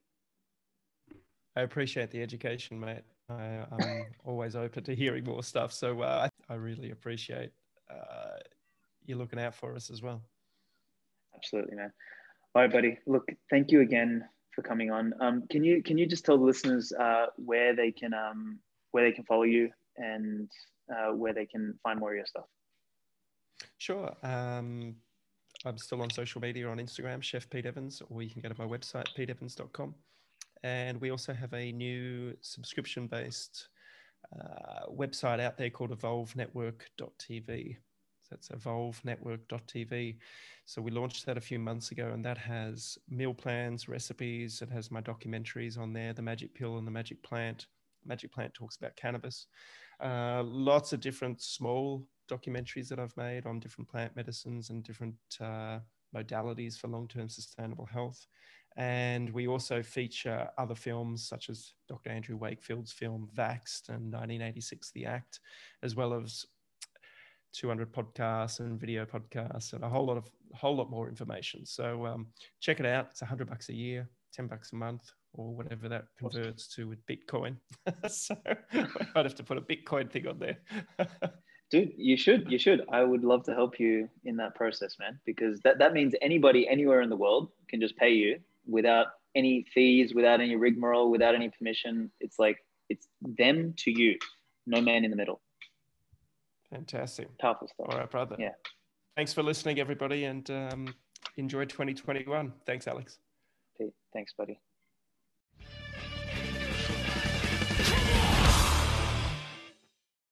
I appreciate the education, mate. I, I'm always open to hearing more stuff. So uh, I, I really appreciate uh, you looking out for us as well. Absolutely, man. All right, buddy. Look, thank you again for coming on. Um, can you can you just tell the listeners uh, where they can um, where they can follow you and uh, where they can find more of your stuff? Sure. Um, I'm still on social media on Instagram, Chef Pete Evans, or you can go to my website, pete evans dot com. And we also have a new subscription-based uh, website out there called evolve network dot t v. So that's evolve network dot t v. So we launched that a few months ago, and that has meal plans, recipes. It has my documentaries on there, The Magic Pill and The Magic Plant. Magic Plant talks about cannabis. Uh, lots of different small documentaries that I've made on different plant medicines and different uh, modalities for long-term sustainable health. And we also feature other films such as Doctor Andrew Wakefield's film Vaxxed and nineteen eighty-six The Act, as well as two hundred podcasts and video podcasts and a whole lot of a whole lot more information. So um, check it out. It's a hundred bucks a year, ten bucks a month, or whatever that converts to with Bitcoin. So I might have to put a Bitcoin thing on there. Dude, you should, you should. I would love to help you in that process, man, because that, that means anybody anywhere in the world can just pay you without any fees, without any rigmarole, without any permission. It's like, it's them to you, no man in the middle. Fantastic. Powerful stuff. All right, brother. Yeah. Thanks for listening, everybody, and um, enjoy twenty twenty-one. Thanks, Alex. Thanks, buddy.